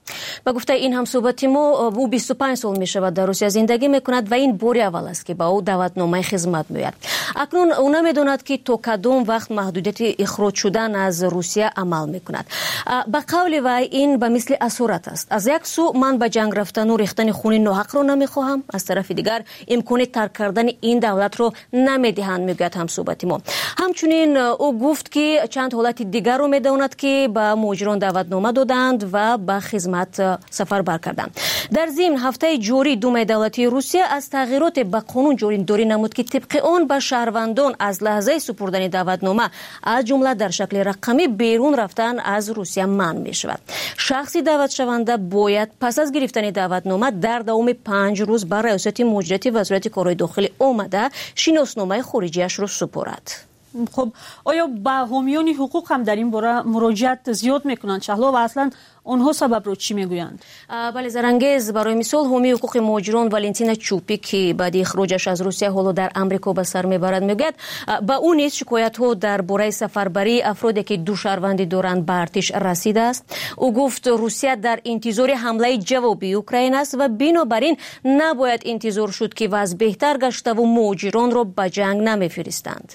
با گفته این هم صحبت ما او 25 سال می شود در روسیه زندگی می کند و این باری اول است که با او دعوتنامه خدمت می‌آید. اکنون او نمی‌داند که تا کدام وقت محدودیت اخراج شدن از روسیه عمل می کند. به قول وی این به مثل اسارت است. از یک سو من به جنگ رفتن و ریختن خون ناحق را نمی‌خواهم، از طرف دیگر امکان ترک کردن این دولت را نمی‌دهند میگوید هم صحبت ما. همچنین او گفت که چند حالت دیگر رو می‌داند که به مهاجران دعوتنامه دادند و به خدمت سفر بر کردند. در ضمن هفته جاری دوم دولتی روسیه از تغییرات به قانون جاری نمود که طبق آن به شهروندان از لحظه سپردن دعوتنامه از جمله در شکل رقمی بیرون رفتن از روسیه منع می شود. شخصی دعوت شونده باید پس از گرفتن دعوتنامه در دوام 5 روز بر ریاست مدیریت وزارت کارهای داخلی آمده شناسنامه خارجیش را سپارد. خب آیا به حامیان حقوق هم در این باره مراجعت زیاد میکنند شهلا و اصلا اونها سبب رو چی میگویند؟ بله زرانگیز، برای مثال حامی حقوق مهاجران والنتینا چوپی که بعد اخراجش از روسیه حالا در امریکا به سر میبرد میگوید با اون نیز شکایت ها درباره سفربری افرادی که دو شهروندی دارند به ارتش رسیده است. او گفت روسیه در انتظار حمله جوابی اوکراین است و بنابراین نباید انتظار شد که وضع بهتر گشته و مهاجران را به جنگ نمیفرستند.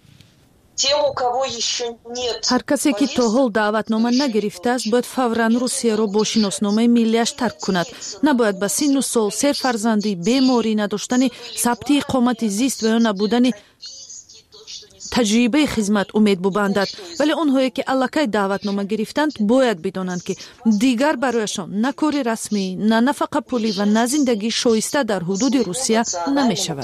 هر کسی که تا حال دعوتنامه نگرفته است باید فوراً روسیه را با شناسنامه ملیش ترک کند. نباید به سن و سال، 3 فرزندی، بیماری، نداشتن ثبت اقامت زیست و یا نبودن تجربه خدمت امید ببندد. ولی اونهایی که الکی دعوتنامه گرفتند باید بدانند که دیگر برایشان نه کار رسمی، نه نفقه پولی و نه زندگی شایسته در حدود روسیه نمی شود.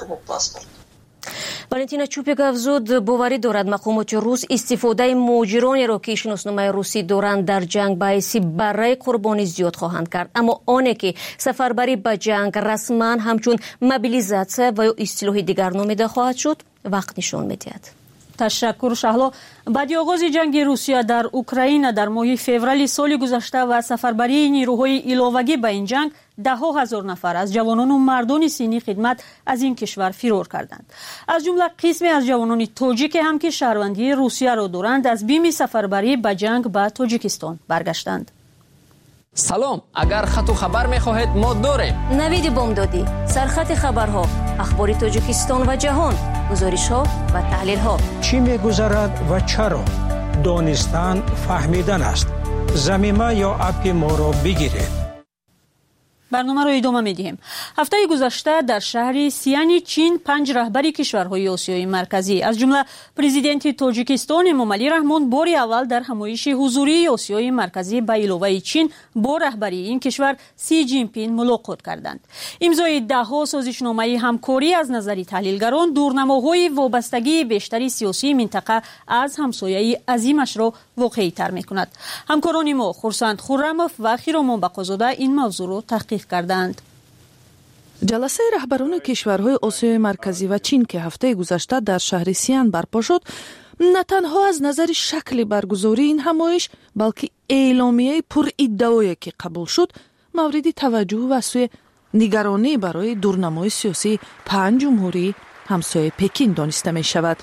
والنتینا چوپیک افزود باوری دارد مقامات روس استفاده مهاجرانی را که شناسنامه روسی دارند در جنگ باعث برای قربانی زیاد خواهند کرد، اما آنه که سفربری به جنگ رسما همچون موبیلیزاسیون و اصطلاح دیگر نامیده خواهد شد وقت نشان می‌دهد. تشکر شهلا. بعد آغاز جنگ روسیه در اوکراین در ماه فوریه سال گذشته و سفربری نیروهای علاوگی به این جنگ 10,000 نفر از جوانان و مردان سنی خدمت از این کشور فرار کردند. از جمله قسمی از جوانان تاجیک هم که شهروندی روسیه را دارند از بیم سفربری به جنگ به تاجیکستان برگشتند. سلام، اگر خط و خبر می‌خواهید ما داریم. نوید بامدادی، سرخط خبرها، اخبار تاجیکستان و جهان، گزارش‌ها و تحلیل‌ها. چی می‌گذرد و چرا؟ دانستن فهمیدن است. ضمیمه یا اپ ما را بگیرید. برنامه را ادامه می‌دهیم. هفته گذشته در شهر سیان چین 5 رهبر کشورهای آسیای مرکزی از جمله پرزیدنت تاجیکستان امامعلی رحمان بار اول در همایش حضوری آسیای مرکزی به علاوه چین با رهبری این کشور سی جین پین ملاقات کردند. امضای 10 سازشنامه همکاری از نظر تحلیلگران دورنماهای وابستگی بیشتری سیاسی منطقه از همسایه عظیمش را واقعی تر می‌کند. همکاران ما خورسند خرموف و خیرامان بقازاده این موضوع را تحقیق کردند. جلسه رهبران کشورهای آسیای مرکزی و چین که هفته گذشته در شهر سیان برپا شد، نه تنها از نظر شکل برگزاری این همایش بلکه اعلامیه پر ادعایی که قبول شد مورد توجه و سوی نگرانی برای دورنمای سیاسی 5 جمهوری همسایه پکین دانسته می شود.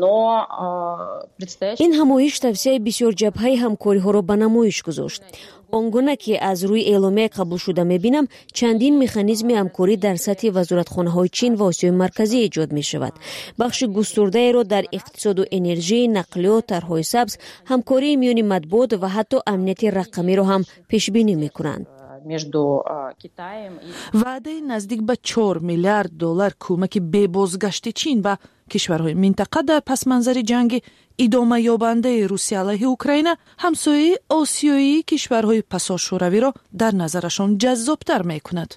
این همایش توسعه بسیار جبهه همکاری ها را به نمایش گذاشت. آنگونه که از روی اعلامیه قبول شده می‌بینم چندین مکانیزم همکاری در سطح وزارتخانه‌های چین و آسیای مرکزی ایجاد می‌شود. بخش گسترده را در اقتصاد و انرژی، نقلیات، طرح‌های سبز، همکاری میان مطبوعات و حتی امنیت رقمی را هم پیش بینی می‌کنند. وعده نزدیک به 4 میلیارد دلار کمک به بازگشت چین به کشورهای منطقه در پس منظر جنگ ادامه یابنده روسیه علیه اوکراین همسایه آسیایی کشورهای پساشوروی را در نظرشان جذابتر میکند.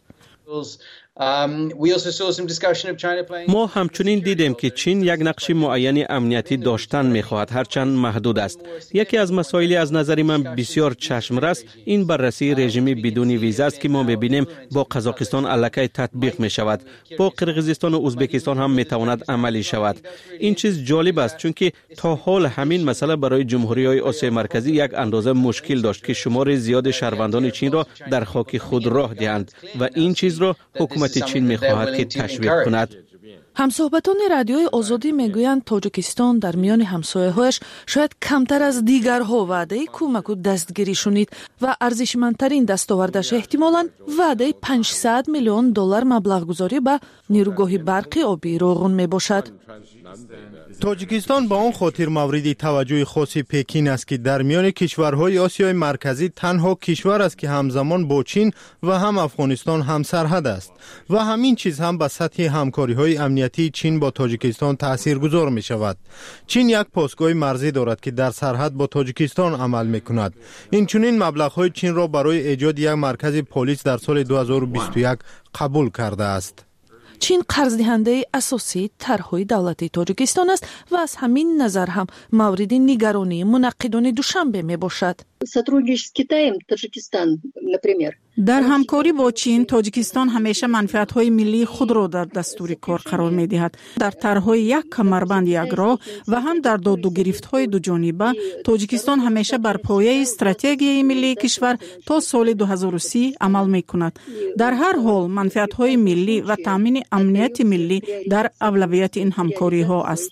ما همچنین دیدیم که چین یک نقش معین امنیتی داشتن می‌خواهد، هرچند محدود است. یکی از مسائل از نظر من بسیار چشم‌رس این بررسی رژیمی بدون ویزا است که ما می‌بینیم با قزاقستان الکی تطبیق می‌شود، با قرقیزستان و ازبکستان هم می‌تواند عملی شود. این چیز جالب است چون که تا حال همین مسئله برای جمهوری‌های آسیای مرکزی یک اندازه مشکل داشت که شمار زیاد شهروندان چین را در خاک خود راه دهند و این چیز را حکومت چین می‌خواهد که تشویق کند. همصحبتان رادیوی آزادی میگویند تاجیکستان در میان همسایه‌هایش شاید کمتر از دیگرها وعده کمک و دستگیری شنید و ارزشمندترین دستاوردش احتمالاً وعده 500 میلیون دلار مبلغ گذاری به نیروگاه برقی آبی روغن میباشد. تاجیکستان با آن خاطر مورد توجه خاص پکین است که در میان کشورهای آسیای مرکزی تنها کشور است که همزمان با چین و هم افغانستان هم سرحد است و همین چیز هم به سطح همکاری‌های امنیتی چین با تاجیکستان تاثیرگذار می شود. چین یک پاسگاه مرزی دارد که در سرحد با تاجیکستان عمل می کند. این چنین مبلغ‌های چین را برای ایجاد یک مرکز پلیس در سال 2021 قبول کرده است. چین قرض دهنده اساسی طرح‌های دولتی تاجیکستان است و از همین نظر هم مورد نگرانی منعقدان دوشنبه می باشد. در همکاری با چین، تاجیکستان همیشه منفعت‌های ملی خود را در دستور کار قرار می‌دهد. در طرح‌های یک کمربند یک راه و هم در داد و گرفت‌های دو جانبه، تاجیکستان همیشه بر پایه استراتژی ملی کشور تا سال 2030 عمل می‌کند. در هر حال منفعت‌های ملی و تامین امنیت ملی در اولویت این همکاری‌ها است.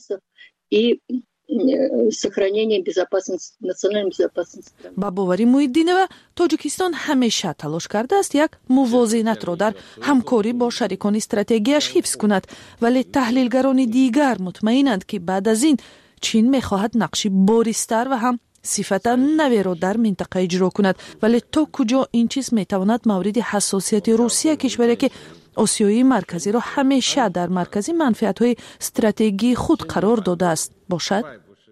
با باوری محیدینова تاجیکستان همیشه تلاش کرده است یک موازنت را در همکاری با شریکان استراتژیش حفظ کند، ولی تحلیلگران دیگر مطمئنند که بعد از این چین می‌خواهد نقشی بارزتر و هم صفت نوی را در منطقه اجرا کند، ولی تا کجا این چیز میتواند مورد حساسیت روسیه، کشوری که آسیای مرکزی را همیشه در مرکز منفعت‌های استراتژی خود قرار داده است باشد.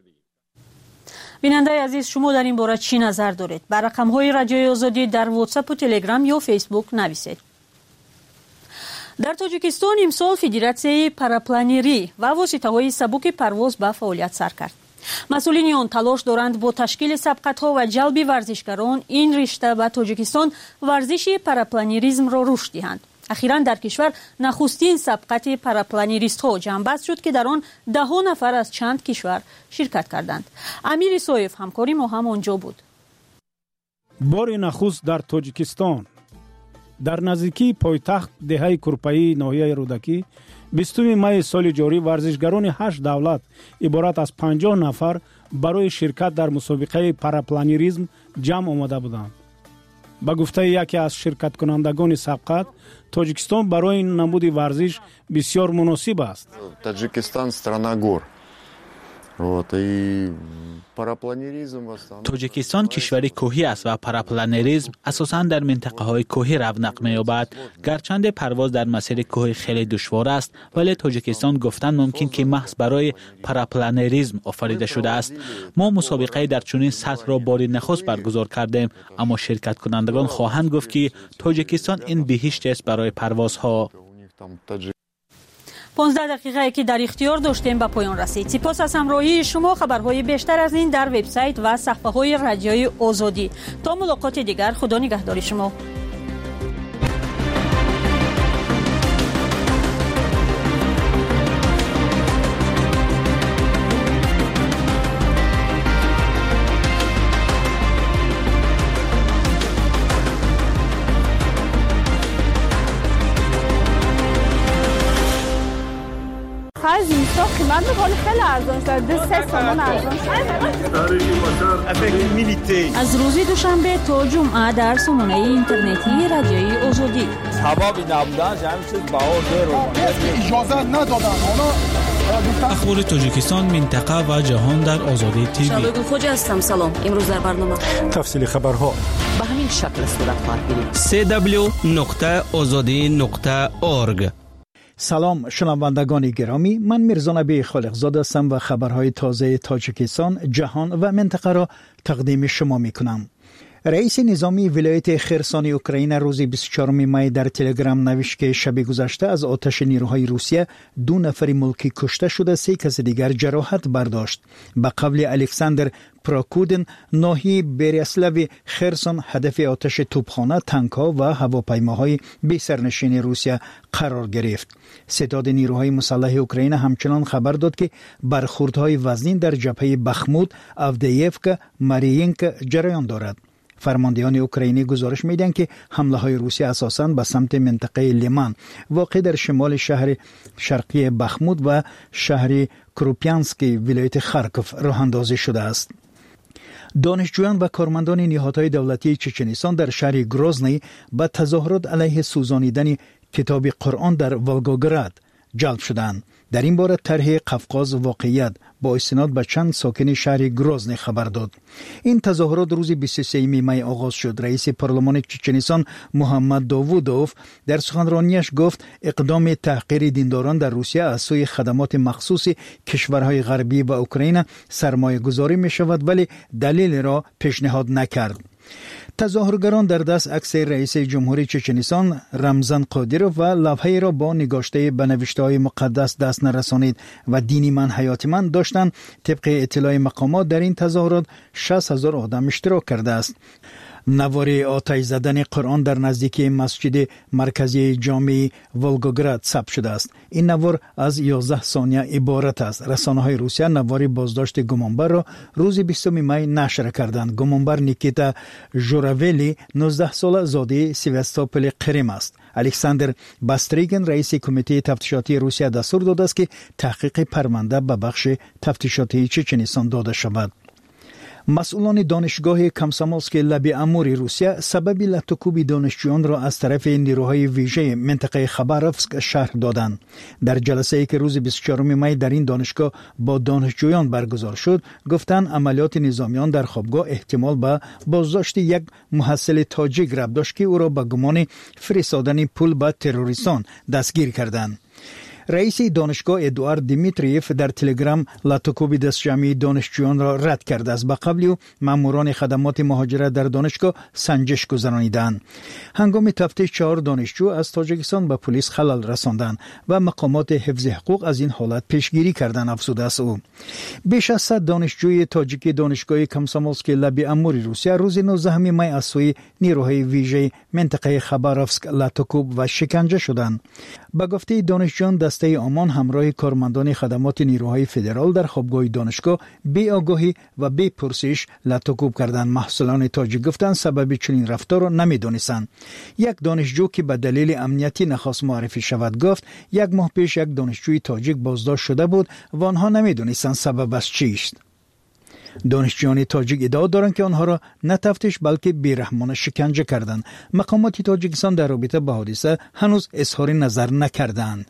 بیننده عزیز، شما در این باره چی نظر دارید؟ بر رقم‌های رادیوی آزادی در واتساپ و تلگرام یا فیسبوک نویسید. در تاجیکستان امسال فدراسیای پاراپلانری و واسطه‌های سبک پرواز به فعالیت سر کرد. مسئولین آن تلاش دارند با تشکیل سبقت‌ها و جلب ورزشکاران این رشته به تاجیکستان ورزش پاراپلانریسم را رشد دهند. اخیراً در کشور نخستین سبقت پاراپلانریست ها جمع‌بست شد که در آن 10 نفر از چند کشور شرکت کردند. امیر سویف همکاری ما هم آنجا بود. بار نخست در تاجیکستان در نزدیکی پایتخت دهه کرپایی ناحیه رودکی 20 می سال جاری ورزشگران 8 دولت عبارت از 50 نفر برای شرکت در مسابقه پاراپلانریسم جمع آمده بودند. با گفته یکی از شرکت کنندگان سبقت، تاجیکستان برای این نمود ورزش بسیار مناسب است. تاجیکستان страна гор. تاجیکستان کشوری کوهی است و پاراپلانریسم اساساً در منطقه های کوهی رونق می‌یابد. گرچند پرواز در مسیر کوهی خیلی دشوار است، ولی تاجیکستان گفتن ممکن که محض برای پاراپلانریسم آفریده شده است. ما مسابقه در چنین سطح را بار نخست برگزار کردیم، اما شرکت کنندگان خواهند گفت که تاجیکستان این بهشت است برای پروازها. 15 دقیقه که در اختیار داشتیم به پایان رسید. سپاس از همراهی شما. خبرهای بیشتر از این در وبسایت و صفحه‌های رادیوی آزادی. تا ملاقات دیگر، خدا نگهدار شما. زمستان قیمت ولی خیلی ارزان شده 3 تومان ارزان شده. از روز دوشنبه تا جمعه در سامانه اینترنتی رادیوی آزادی. سببی نبودن همین چیز بهار اجازه ندادن. اخبار تاجیکستان، منطقه و جهان در آزادی تیوی. شبگون خوجا هستم. سلام. امروز در برنامه تفصیل خبرها به همین شکل صورت خواهد گرفت. www.azadi.org. سلام شنوندگان گرامی، من میرزا نبی خالقزاده هستم و خبرهای تازه تاجیکستان، جهان و منطقه را تقدیم شما میکنم. رئیس نظامی ولایت خرسان اوکراین روز 24 می در تلگرام نوشت که شب گذشته از آتش نیروهای روسیه 2 نفر ملکی کشته شده، 3 کس دیگر جراحت برداشت. به قول الکساندر پراکودن، ناحیه بریاسلاو خرسان هدف آتش توپخانه، تانک‌ها و هواپیماهای بی سرنشین روسیه قرار گرفت. ستاد نیروهای مسلح اوکراین همچنان خبر داد که برخوردهای وزنی در جبهه بخمود، آفدییفکا، ماریینکا جریان دارد. فرماندهان اوکراینی گزارش میدن که حمله های روسیه اساساً به سمت منطقه لیمان واقع در شمال شهر شرقی بخمود و شهر کروپیانسک ولایت خارکوف راه اندازی شده است. دانشجویان و کارمندان نهادهای دولتی چچنستان در شهر گروزنی به تظاهرات علیه سوزانیدن کتاب قرآن در ولگوگراد جلب شدند. در این باره طرح قفقاز واقعیت با استناد به چند ساکن شهر گروزنی خبر داد. این تظاهرات روز 23 می آغاز شد. رئیس پارلمان چچنستان محمد داوودوف در سخنرانیش گفت اقدام تحقیر دینداران در روسیه از سوی خدمات مخصوص کشورهای غربی و اوکراین سرمایه گذاری می شود، ولی دلیل را پیشنهاد نکرد. تظاهرگران در دست عکس رئیس جمهوری چچنستان رمزان قادیروف و لوحه‌ای را با نگاشته به نوشته‌های مقدس دست نرسانید و دین من حیات من داشتند. طبق اطلاع مقامات در این تظاهرات 60,000 آدم اشتراک کرده است. نوار آتش زدن قرآن در نزدیکی مسجد مرکزی جامع ولگوگراد ثبت شده است. این نوار از 11 ثانیه عبارت است. رسانه‌های روسیه نوار بازداشت گمانبر را روز 20 می نشر کردند. گمانبر نیکیتا ژوراولی 19 ساله زاده سیواستوپول قرم است. الکساندر باستریگن رئیس کمیته تفتیشاتی روسیه دستور داده است که تحقیق پرونده به بخش تفتیشاتی چچنستان داده شود. مسئولان دانشگاه کامسامولسک لب امور روسیه سبب لطکوب دانشجویان را از طرف نیروهای ویژه منطقه خباروفسک شهر دادند. در جلسه‌ای که روز 24 می در این دانشگاه با دانشجویان برگزار شد، گفتند عملیات نظامیان در خوابگاه احتمال به بازداشت یک محصل تاجیک ربط داشت که او را به گمان فرستادن پول به تروریستان دستگیر کردند. رئیس دانشگاه ادوارد دیمیتریف در تلگرام لطکوب دست جمعی دانشجویان را رد کرده است. به قبل او ماموران خدمات مهاجرت در دانشگاه سنجش گذراندند. هنگام تفتیش 4 دانشجو از تاجیکستان به پلیس خلل رساندند و مقامات حفظ حقوق از این حالت پیشگیری کردند. افزوده است او. بیش از 100 دانشجوی تاجیک دانشگاه کامسامولسک لب امور روسیه روز 19 می از سوی نیروهای ویژه منطقه خباروفسک لطکوب و شکنجه شدند. به گفته دانشجویان دسته آمان همراه کارمندان خدمات نیروهای فدرال در خوابگاه دانشگاه بی آگاهی و بی پرسش لطکوب کردند. محصولان تاجیک گفتند سبب چنین رفتار را نمی‌دانستند. یک دانشجو که به دلیل امنیتی نخواست معرفی شود گفت 1 ماه پیش یک دانشجوی تاجیک بازداشت شده بود و آنها نمی‌دانستند سببش چیست. دانشجویان تاجیک ادعا دارند که آنها را نه تفتیش بلکه بیرحمانه شکنجه کردند. مقامات تاجیکستان در رابطه با حادثه هنوز اظهار نظر نکردند.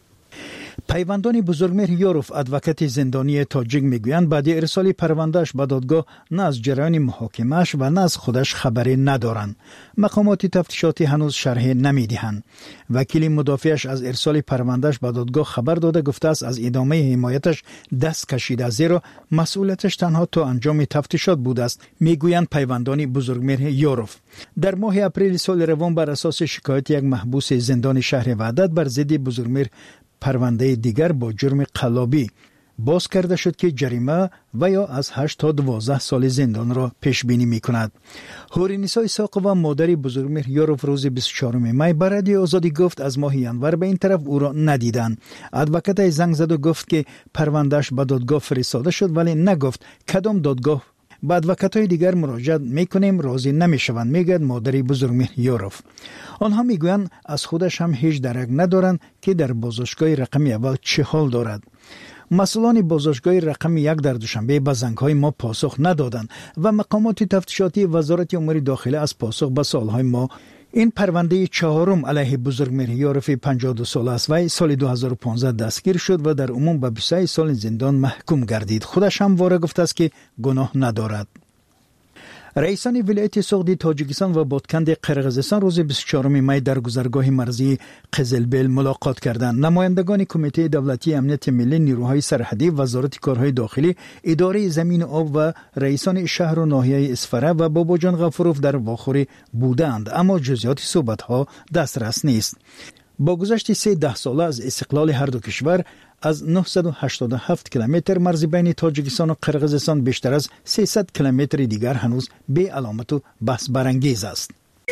پیوندان بزرگمهر یاروف ادوکات زندانی تاجیک میگویند بعد ارسال پروندهش به دادگاه نه از جریان محاکمه‌اش و نه از خودش خبری ندارند. مقامات تفتیشاتی هنوز شرح نمیدهند. وکیل مدافعش از ارسال پروندهش به دادگاه خبر داده گفته است از ادامه حمایتش دست کشیده، زیرا مسئولیتش تنها تا انجام تفتیشات بوده است. میگویند پیوندان بزرگمهر یاروف در ماه اپریل سال روان بر اساس شکایت یک محبوس زندان شهر وحدت بر ضد بزرگمهر پرونده دیگر با جرم قلابی باز کرده شد که جریمه و یا از 8 تا 12 سال زندان را پیش بینی می کند. هورینیسا ایساق و مادر بزرگمهر یاروف روز 24 می به رادیو آزادی گفت از ماه ینور به این طرف او را ندیدند. ادوکات زنگ زد و گفت که پروندهش به دادگاه فرستاده شد، ولی نگفت کدام دادگاه. به ادوکات‌های دیگر مراجعه میکنیم، راضی نمیشوند، میگوید مادر بزرگمهر یاروف. آنها میگویند از خودش هم هیچ درک ندارند که در بازداشتگاه رقم اول چه حال دارد. مسئولان بازداشتگاه رقم 1 در دوشنبه به زنگ‌های ما پاسخ ندادند و مقامات تفتیشاتی وزارت امور داخله از پاسخ به سوال‌های ما این پرونده چهارم علیه بزرگمیر یارف 52 ساله است و سال 2015 دستگیر شد و در عموم به 23 سال زندان محکوم گردید. خودش هم وارد گفته است که گناه ندارد. رئیسان ولایت سغدی تاجیکستان و بادکند قرقیزستان روز 24 می در گذرگاه مرزی قزلبیل ملاقات کردند. نمایندگان کمیته دولتی امنیت ملی، نیروهای سرحدی، وزارت کارهای داخلی، اداره زمین و آب و رئیسان شهر و ناحیه اسفره و باباجان غفوروف در واخوری بودند، اما جزئیات صحبت‌ها دسترس نیست. با گذشت 13 ساله از استقلال هر دو کشور، از 987 کیلومتر مرز بین تاجیکستان و قرقیزستان بیشتر از 300 کیلومتر دیگر هنوز بی علامت و بحث برانگیز است.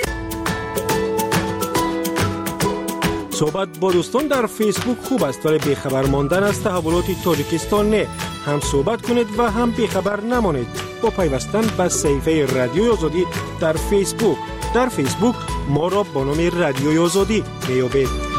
صحبت با دوستان در فیسبوک خوب است، ولی بیخبر ماندن از تحولات تاجیکستان نه. هم صحبت کنید و هم بیخبر نمانید با پیوستن به صفحه رادیوی آزادی در فیسبوک. در فیسبوک ما را با نام رادیوی آزادی میابید.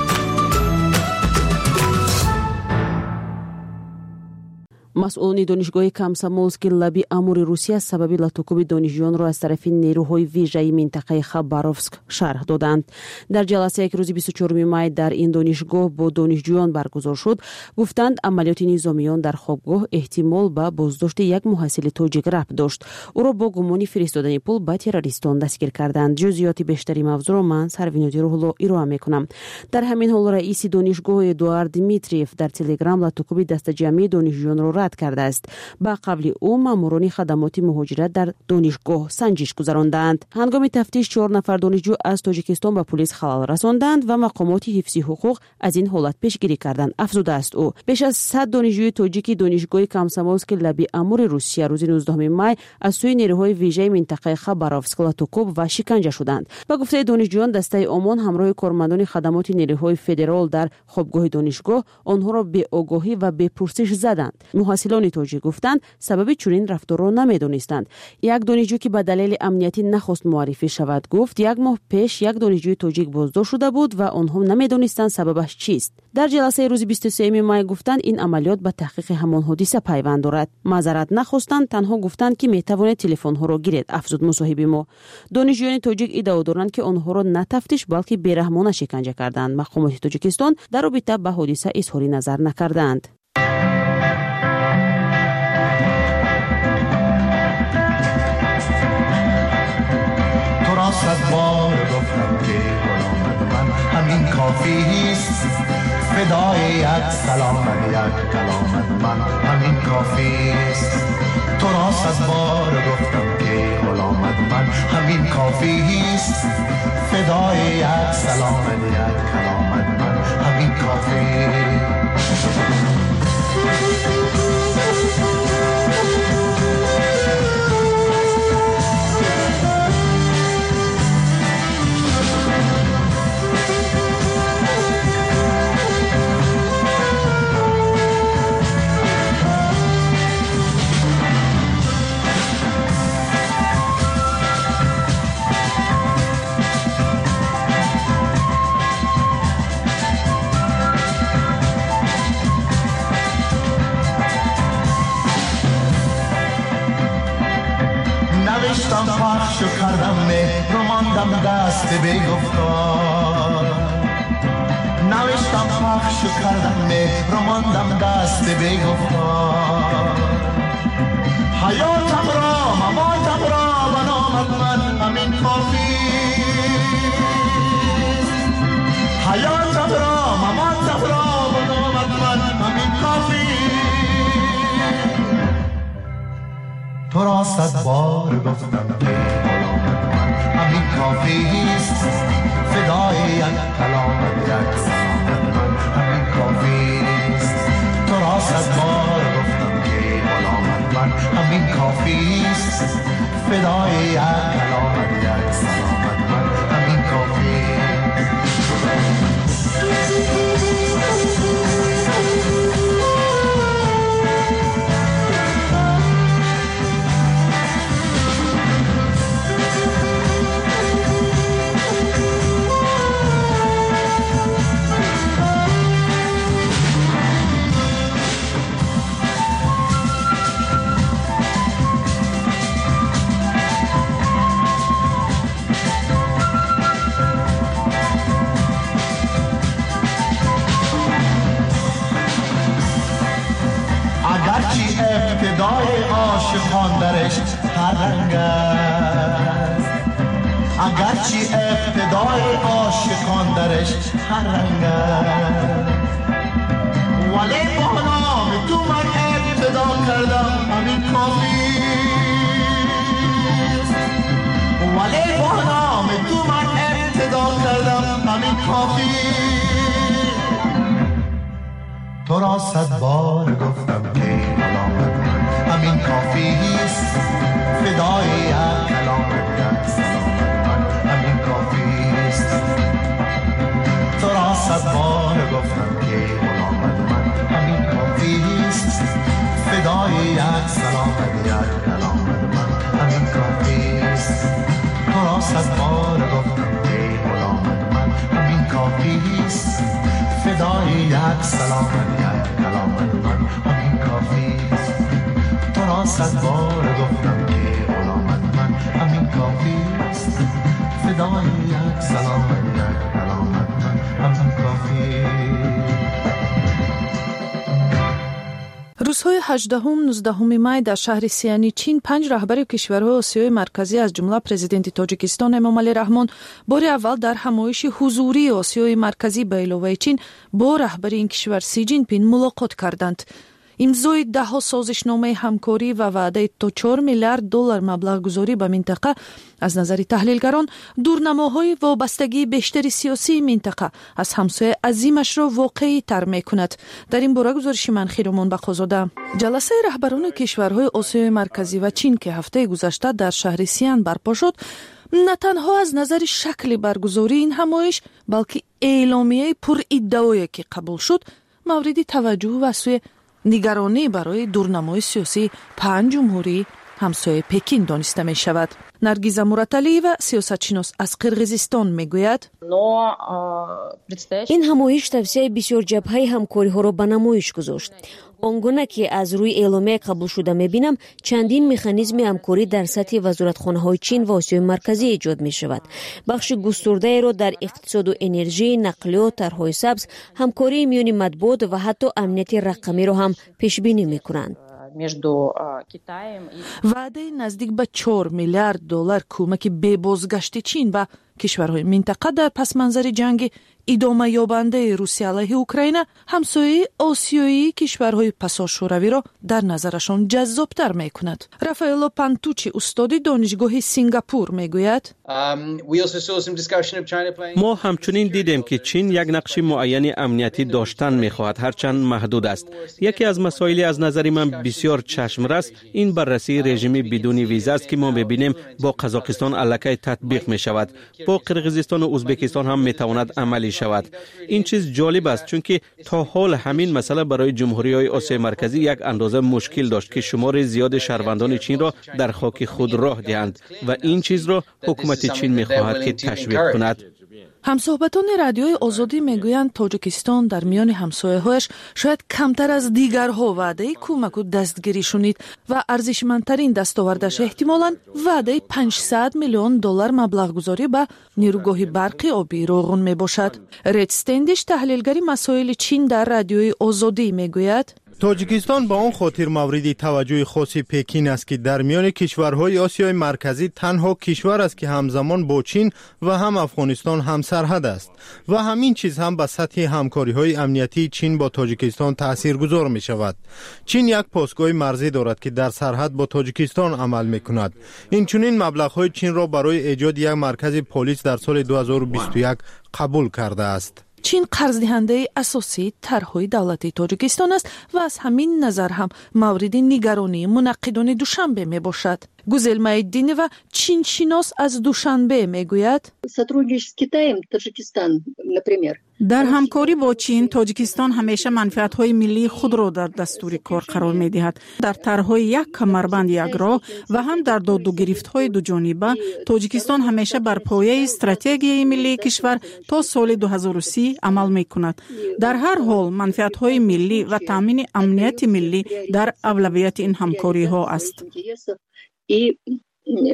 مسئولان دانشگاه کامسомольский لابی امور روسیه سبب لاتوکوب دانشجویان را از طرف نیروهای ویژه منطقه خباروفسک شرح دادند. در جلسه که روز 24 می در این دانشگاه با دانشجویان برگزار شد، گفتند عملیات نظامیان در خوابگاه احتمال به بازداشت یک محصل تاجیک ربط داشت. او را با گمان فرستادن پول به تروریستان دستگیر کردند. جزئیات بیشتری موضوع را من سروینودی روحلو ارائه میکنم. در همین حال رئیس دانشگاه ادوارد دیمیتریف در تلگرام لاتوکوب دست جمعی دانشجویان را کرده است. با قبل او ماموران خدمات مهاجرت در دانشگاه سنجش گذراندند. هنگام تفتیش 4 نفر دانشجو از تاجیکستان به پلیس خلال رساندند و مقامات حفظی حقوق از این حالت پیشگیری کردند. افزوده است او بیش از 100 دانشجوی تاجیکی دانشگاه کامسомольский لابی امور روسیه روز 19 می از سوی نیروهای ویژه منطقه خباروفسک لاتوکوب و شکنجه شدند. با گفته دانشجویان دسته آمان همراه کارمندان خدمات نیروهای فدرال در خوابگاه دانشگاه آنها را به آگاهی و به پرسش زدند. محصلان تاجیک گفتند سبب چنین رفتار را نمیدانستند. یک دانشجو که به دلیل امنیتی نخواست معرفی شود گفت 1 ماه پیش یک دانشجوی تاجیک بازداشت شده بود و آنها نمیدانستند سببش چیست. در جلسه روز 23 می گفتند این عملیات به تحقیق همان حادثه پیوند دارد. معذرت نخواستند، تنها گفتند که میتواند تلفن ها را گیرد. افزود مصاحب ما. دانشجویان تاجیک ادعا دارند که آنها را نه تفتیش بلکه بیرحمانه شکنجه کردند. مقامات تاجیکستان در رابطه با حادثه اظهار نظر نکردند. صد بار گفتم که غلامت من همین کافیست، فدای یک سلامت یک کلامت من همین کافیست. تو را صد بار گفتم که غلامت من همین کافیست، فدای یک سلامت یک کلامت من همین کافیست. پخش کردم مهر رو ماندم دست بی‌گفتار، نوشتم پخش کردم مهر رو ماندم دست بی‌گفتار. حیاتم را مماتم را و نامت من همین کافیست، حیاتم را مماتم را و نامت من همین کافیست. تو را صد بار گفتم که غلامت من همین کافیست، فدای یک کلامت یک سلامت من همین کافیست. تو را صد بار گفتم که غلامت من همین کافیست، فدای یک کلامت یک سلامت من همین کافیست. رنگ است اگرچه ابتدای عاشقان درش هر رنگ است ولی با نام تو من ابتدا کردم همین کافی ولی با نام تو من ابتدا کردم همین کافی تو را 100 بار گفتم که علامت من همین کافی است فدای یک کلامت یک سلامت من همین کافی است تو را 100 بار گفتم که علامت من همین کافی است فدای یک سلامت یک کلامت من همین کافی است تو را 100 بار گفتم که علامت من همین کافی است فدای یک سلامت یک کلامت من همین کافی است تو را 100 بار گفتم که علامت من همین کافی است فدای یک سلامت یک کلامت من همین کافی روزهای 18-19 مای در شهر سیانی چین 5 رهبر کشورهای آسیای مرکزی از جمله پرزیدنت تاجیکستان امامعلی رحمان بار اول در همایش حضوری آسیای مرکزی به علاوه چین با رهبر این کشور سی جین پین ملاقات کردند. امضای 10 سازشنامه همکاری و وعده تا 4 میلیارد دلار مبلغ گذاری به منطقه از نظر تحلیلگران دورنماهای وابستگی بیشتر سیاسی منطقه از همسایه عظیمش را واقعی تر میکند. در این باره گزارش من خیرمان بخوزاده. جلسه رهبران کشورهای آسیای مرکزی و چین که هفته گذشته در شهر سیان برپا شد نه تنها از نظر شکل برگزاری این همایش بلکه اعلامیه پر ادعایی که قبول شد مورد توجه و سوی نگرانی برای دورنمای سیاسی 5 جمهوری همسایه پکین دانسته می شود. نرگیز مرتلی و سیاستشناس از قرغیزستان می گوید این همایش توسعه بسیار جبهه همکاری ها را به نمایش گذاشت. آنگونه که از روی اعلامیه قبول شده میبینم چندین مکانیزم همکاری در سطح وزارتخانه های چین و آسیای مرکزی ایجاد می شود. بخش گسترده را در اقتصاد و انرژی، نقلیات، طرحهای سبز، همکاری میان مطبوعات و حتی امنیت رقمی را هم پیش بینی می کنند. وعده نزدیک به 4 میلیارد دلار کمک به بازگشت چین و کشورهای منطقه در پس منظر جنگ ادامه یابنده روسیه علیه اوکراین همسایه آسیایی کشورهای پسا شوروی را در نظرشان جذابتر می کند. رافائلو پانتوچی استاد دانشگاه سنگاپور می گوید ما همچنین دیدیم که چین یک نقش معین امنیتی داشتن می خواهد هرچند محدود است. یکی از مسائلی از نظر من بسیار چشمرس این بررسی رژیم بدون ویزا است که ما می‌بینیم با قزاقستان الکی تطبیق می شود. با قرغیزستان و ازبکستان هم می تواند عملی شود. این چیز جالب است چون که تا حال همین مسئله برای جمهوری‌های آسیای مرکزی یک اندازه مشکل داشت که شمار زیاد شهروندان چین را در خاک خود راه دهند و این چیز را حکومت چین می‌خواهد که تشویق کند. همصحبتان رادیوی آزادی میگویند تاجیکستان در میان همسایه‌هایش شاید کمتر از دیگرها وعده کمک و دستگیری شنید و ارزشمندترین دستاوردش احتمالاً وعده 500 میلیون دلار مبلغ گذاری به نیروگاه برقی آبی روغن میباشد. رید استندیش تحلیلگر مسائل چین در رادیوی آزادی میگوید تاجیکستان با آن خاطر مورد توجه خاص پکین است که در میان کشورهای آسیای مرکزی تنها کشور است که همزمان با چین و هم افغانستان هم سرحد است و همین چیز هم به سطح همکاری‌های امنیتی چین با تاجیکستان تاثیرگذار می شود. چین یک پاسگاه مرزی دارد که در سرحد با تاجیکستان عمل می کند. این چنین مبلغ‌های چین را برای ایجاد یک مرکز پلیس در سال 2021 قبول کرده است. چین قرض دهنده اساسی طرحهای دولتی تاجیکستان است و از همین نظر هم مورد نگرانی منعقدان دوشنبه می باشد. گوزل مایدینی و چین شناس از دوشنبه می گوید در همکاری با چین تاجیکستان همیشه منفعت‌های ملی خود را در دستور کار قرار می‌دهد. در طرح‌های یک کمربند یک راه و هم در داد و گرفت‌های دو جانبه تاجیکستان همیشه بر پایه استراتژی ملی کشور تا سال 2030 عمل می‌کند. در هر حال منفعت‌های ملی و تامین امنیت ملی در اولویت این همکاری‌ها است.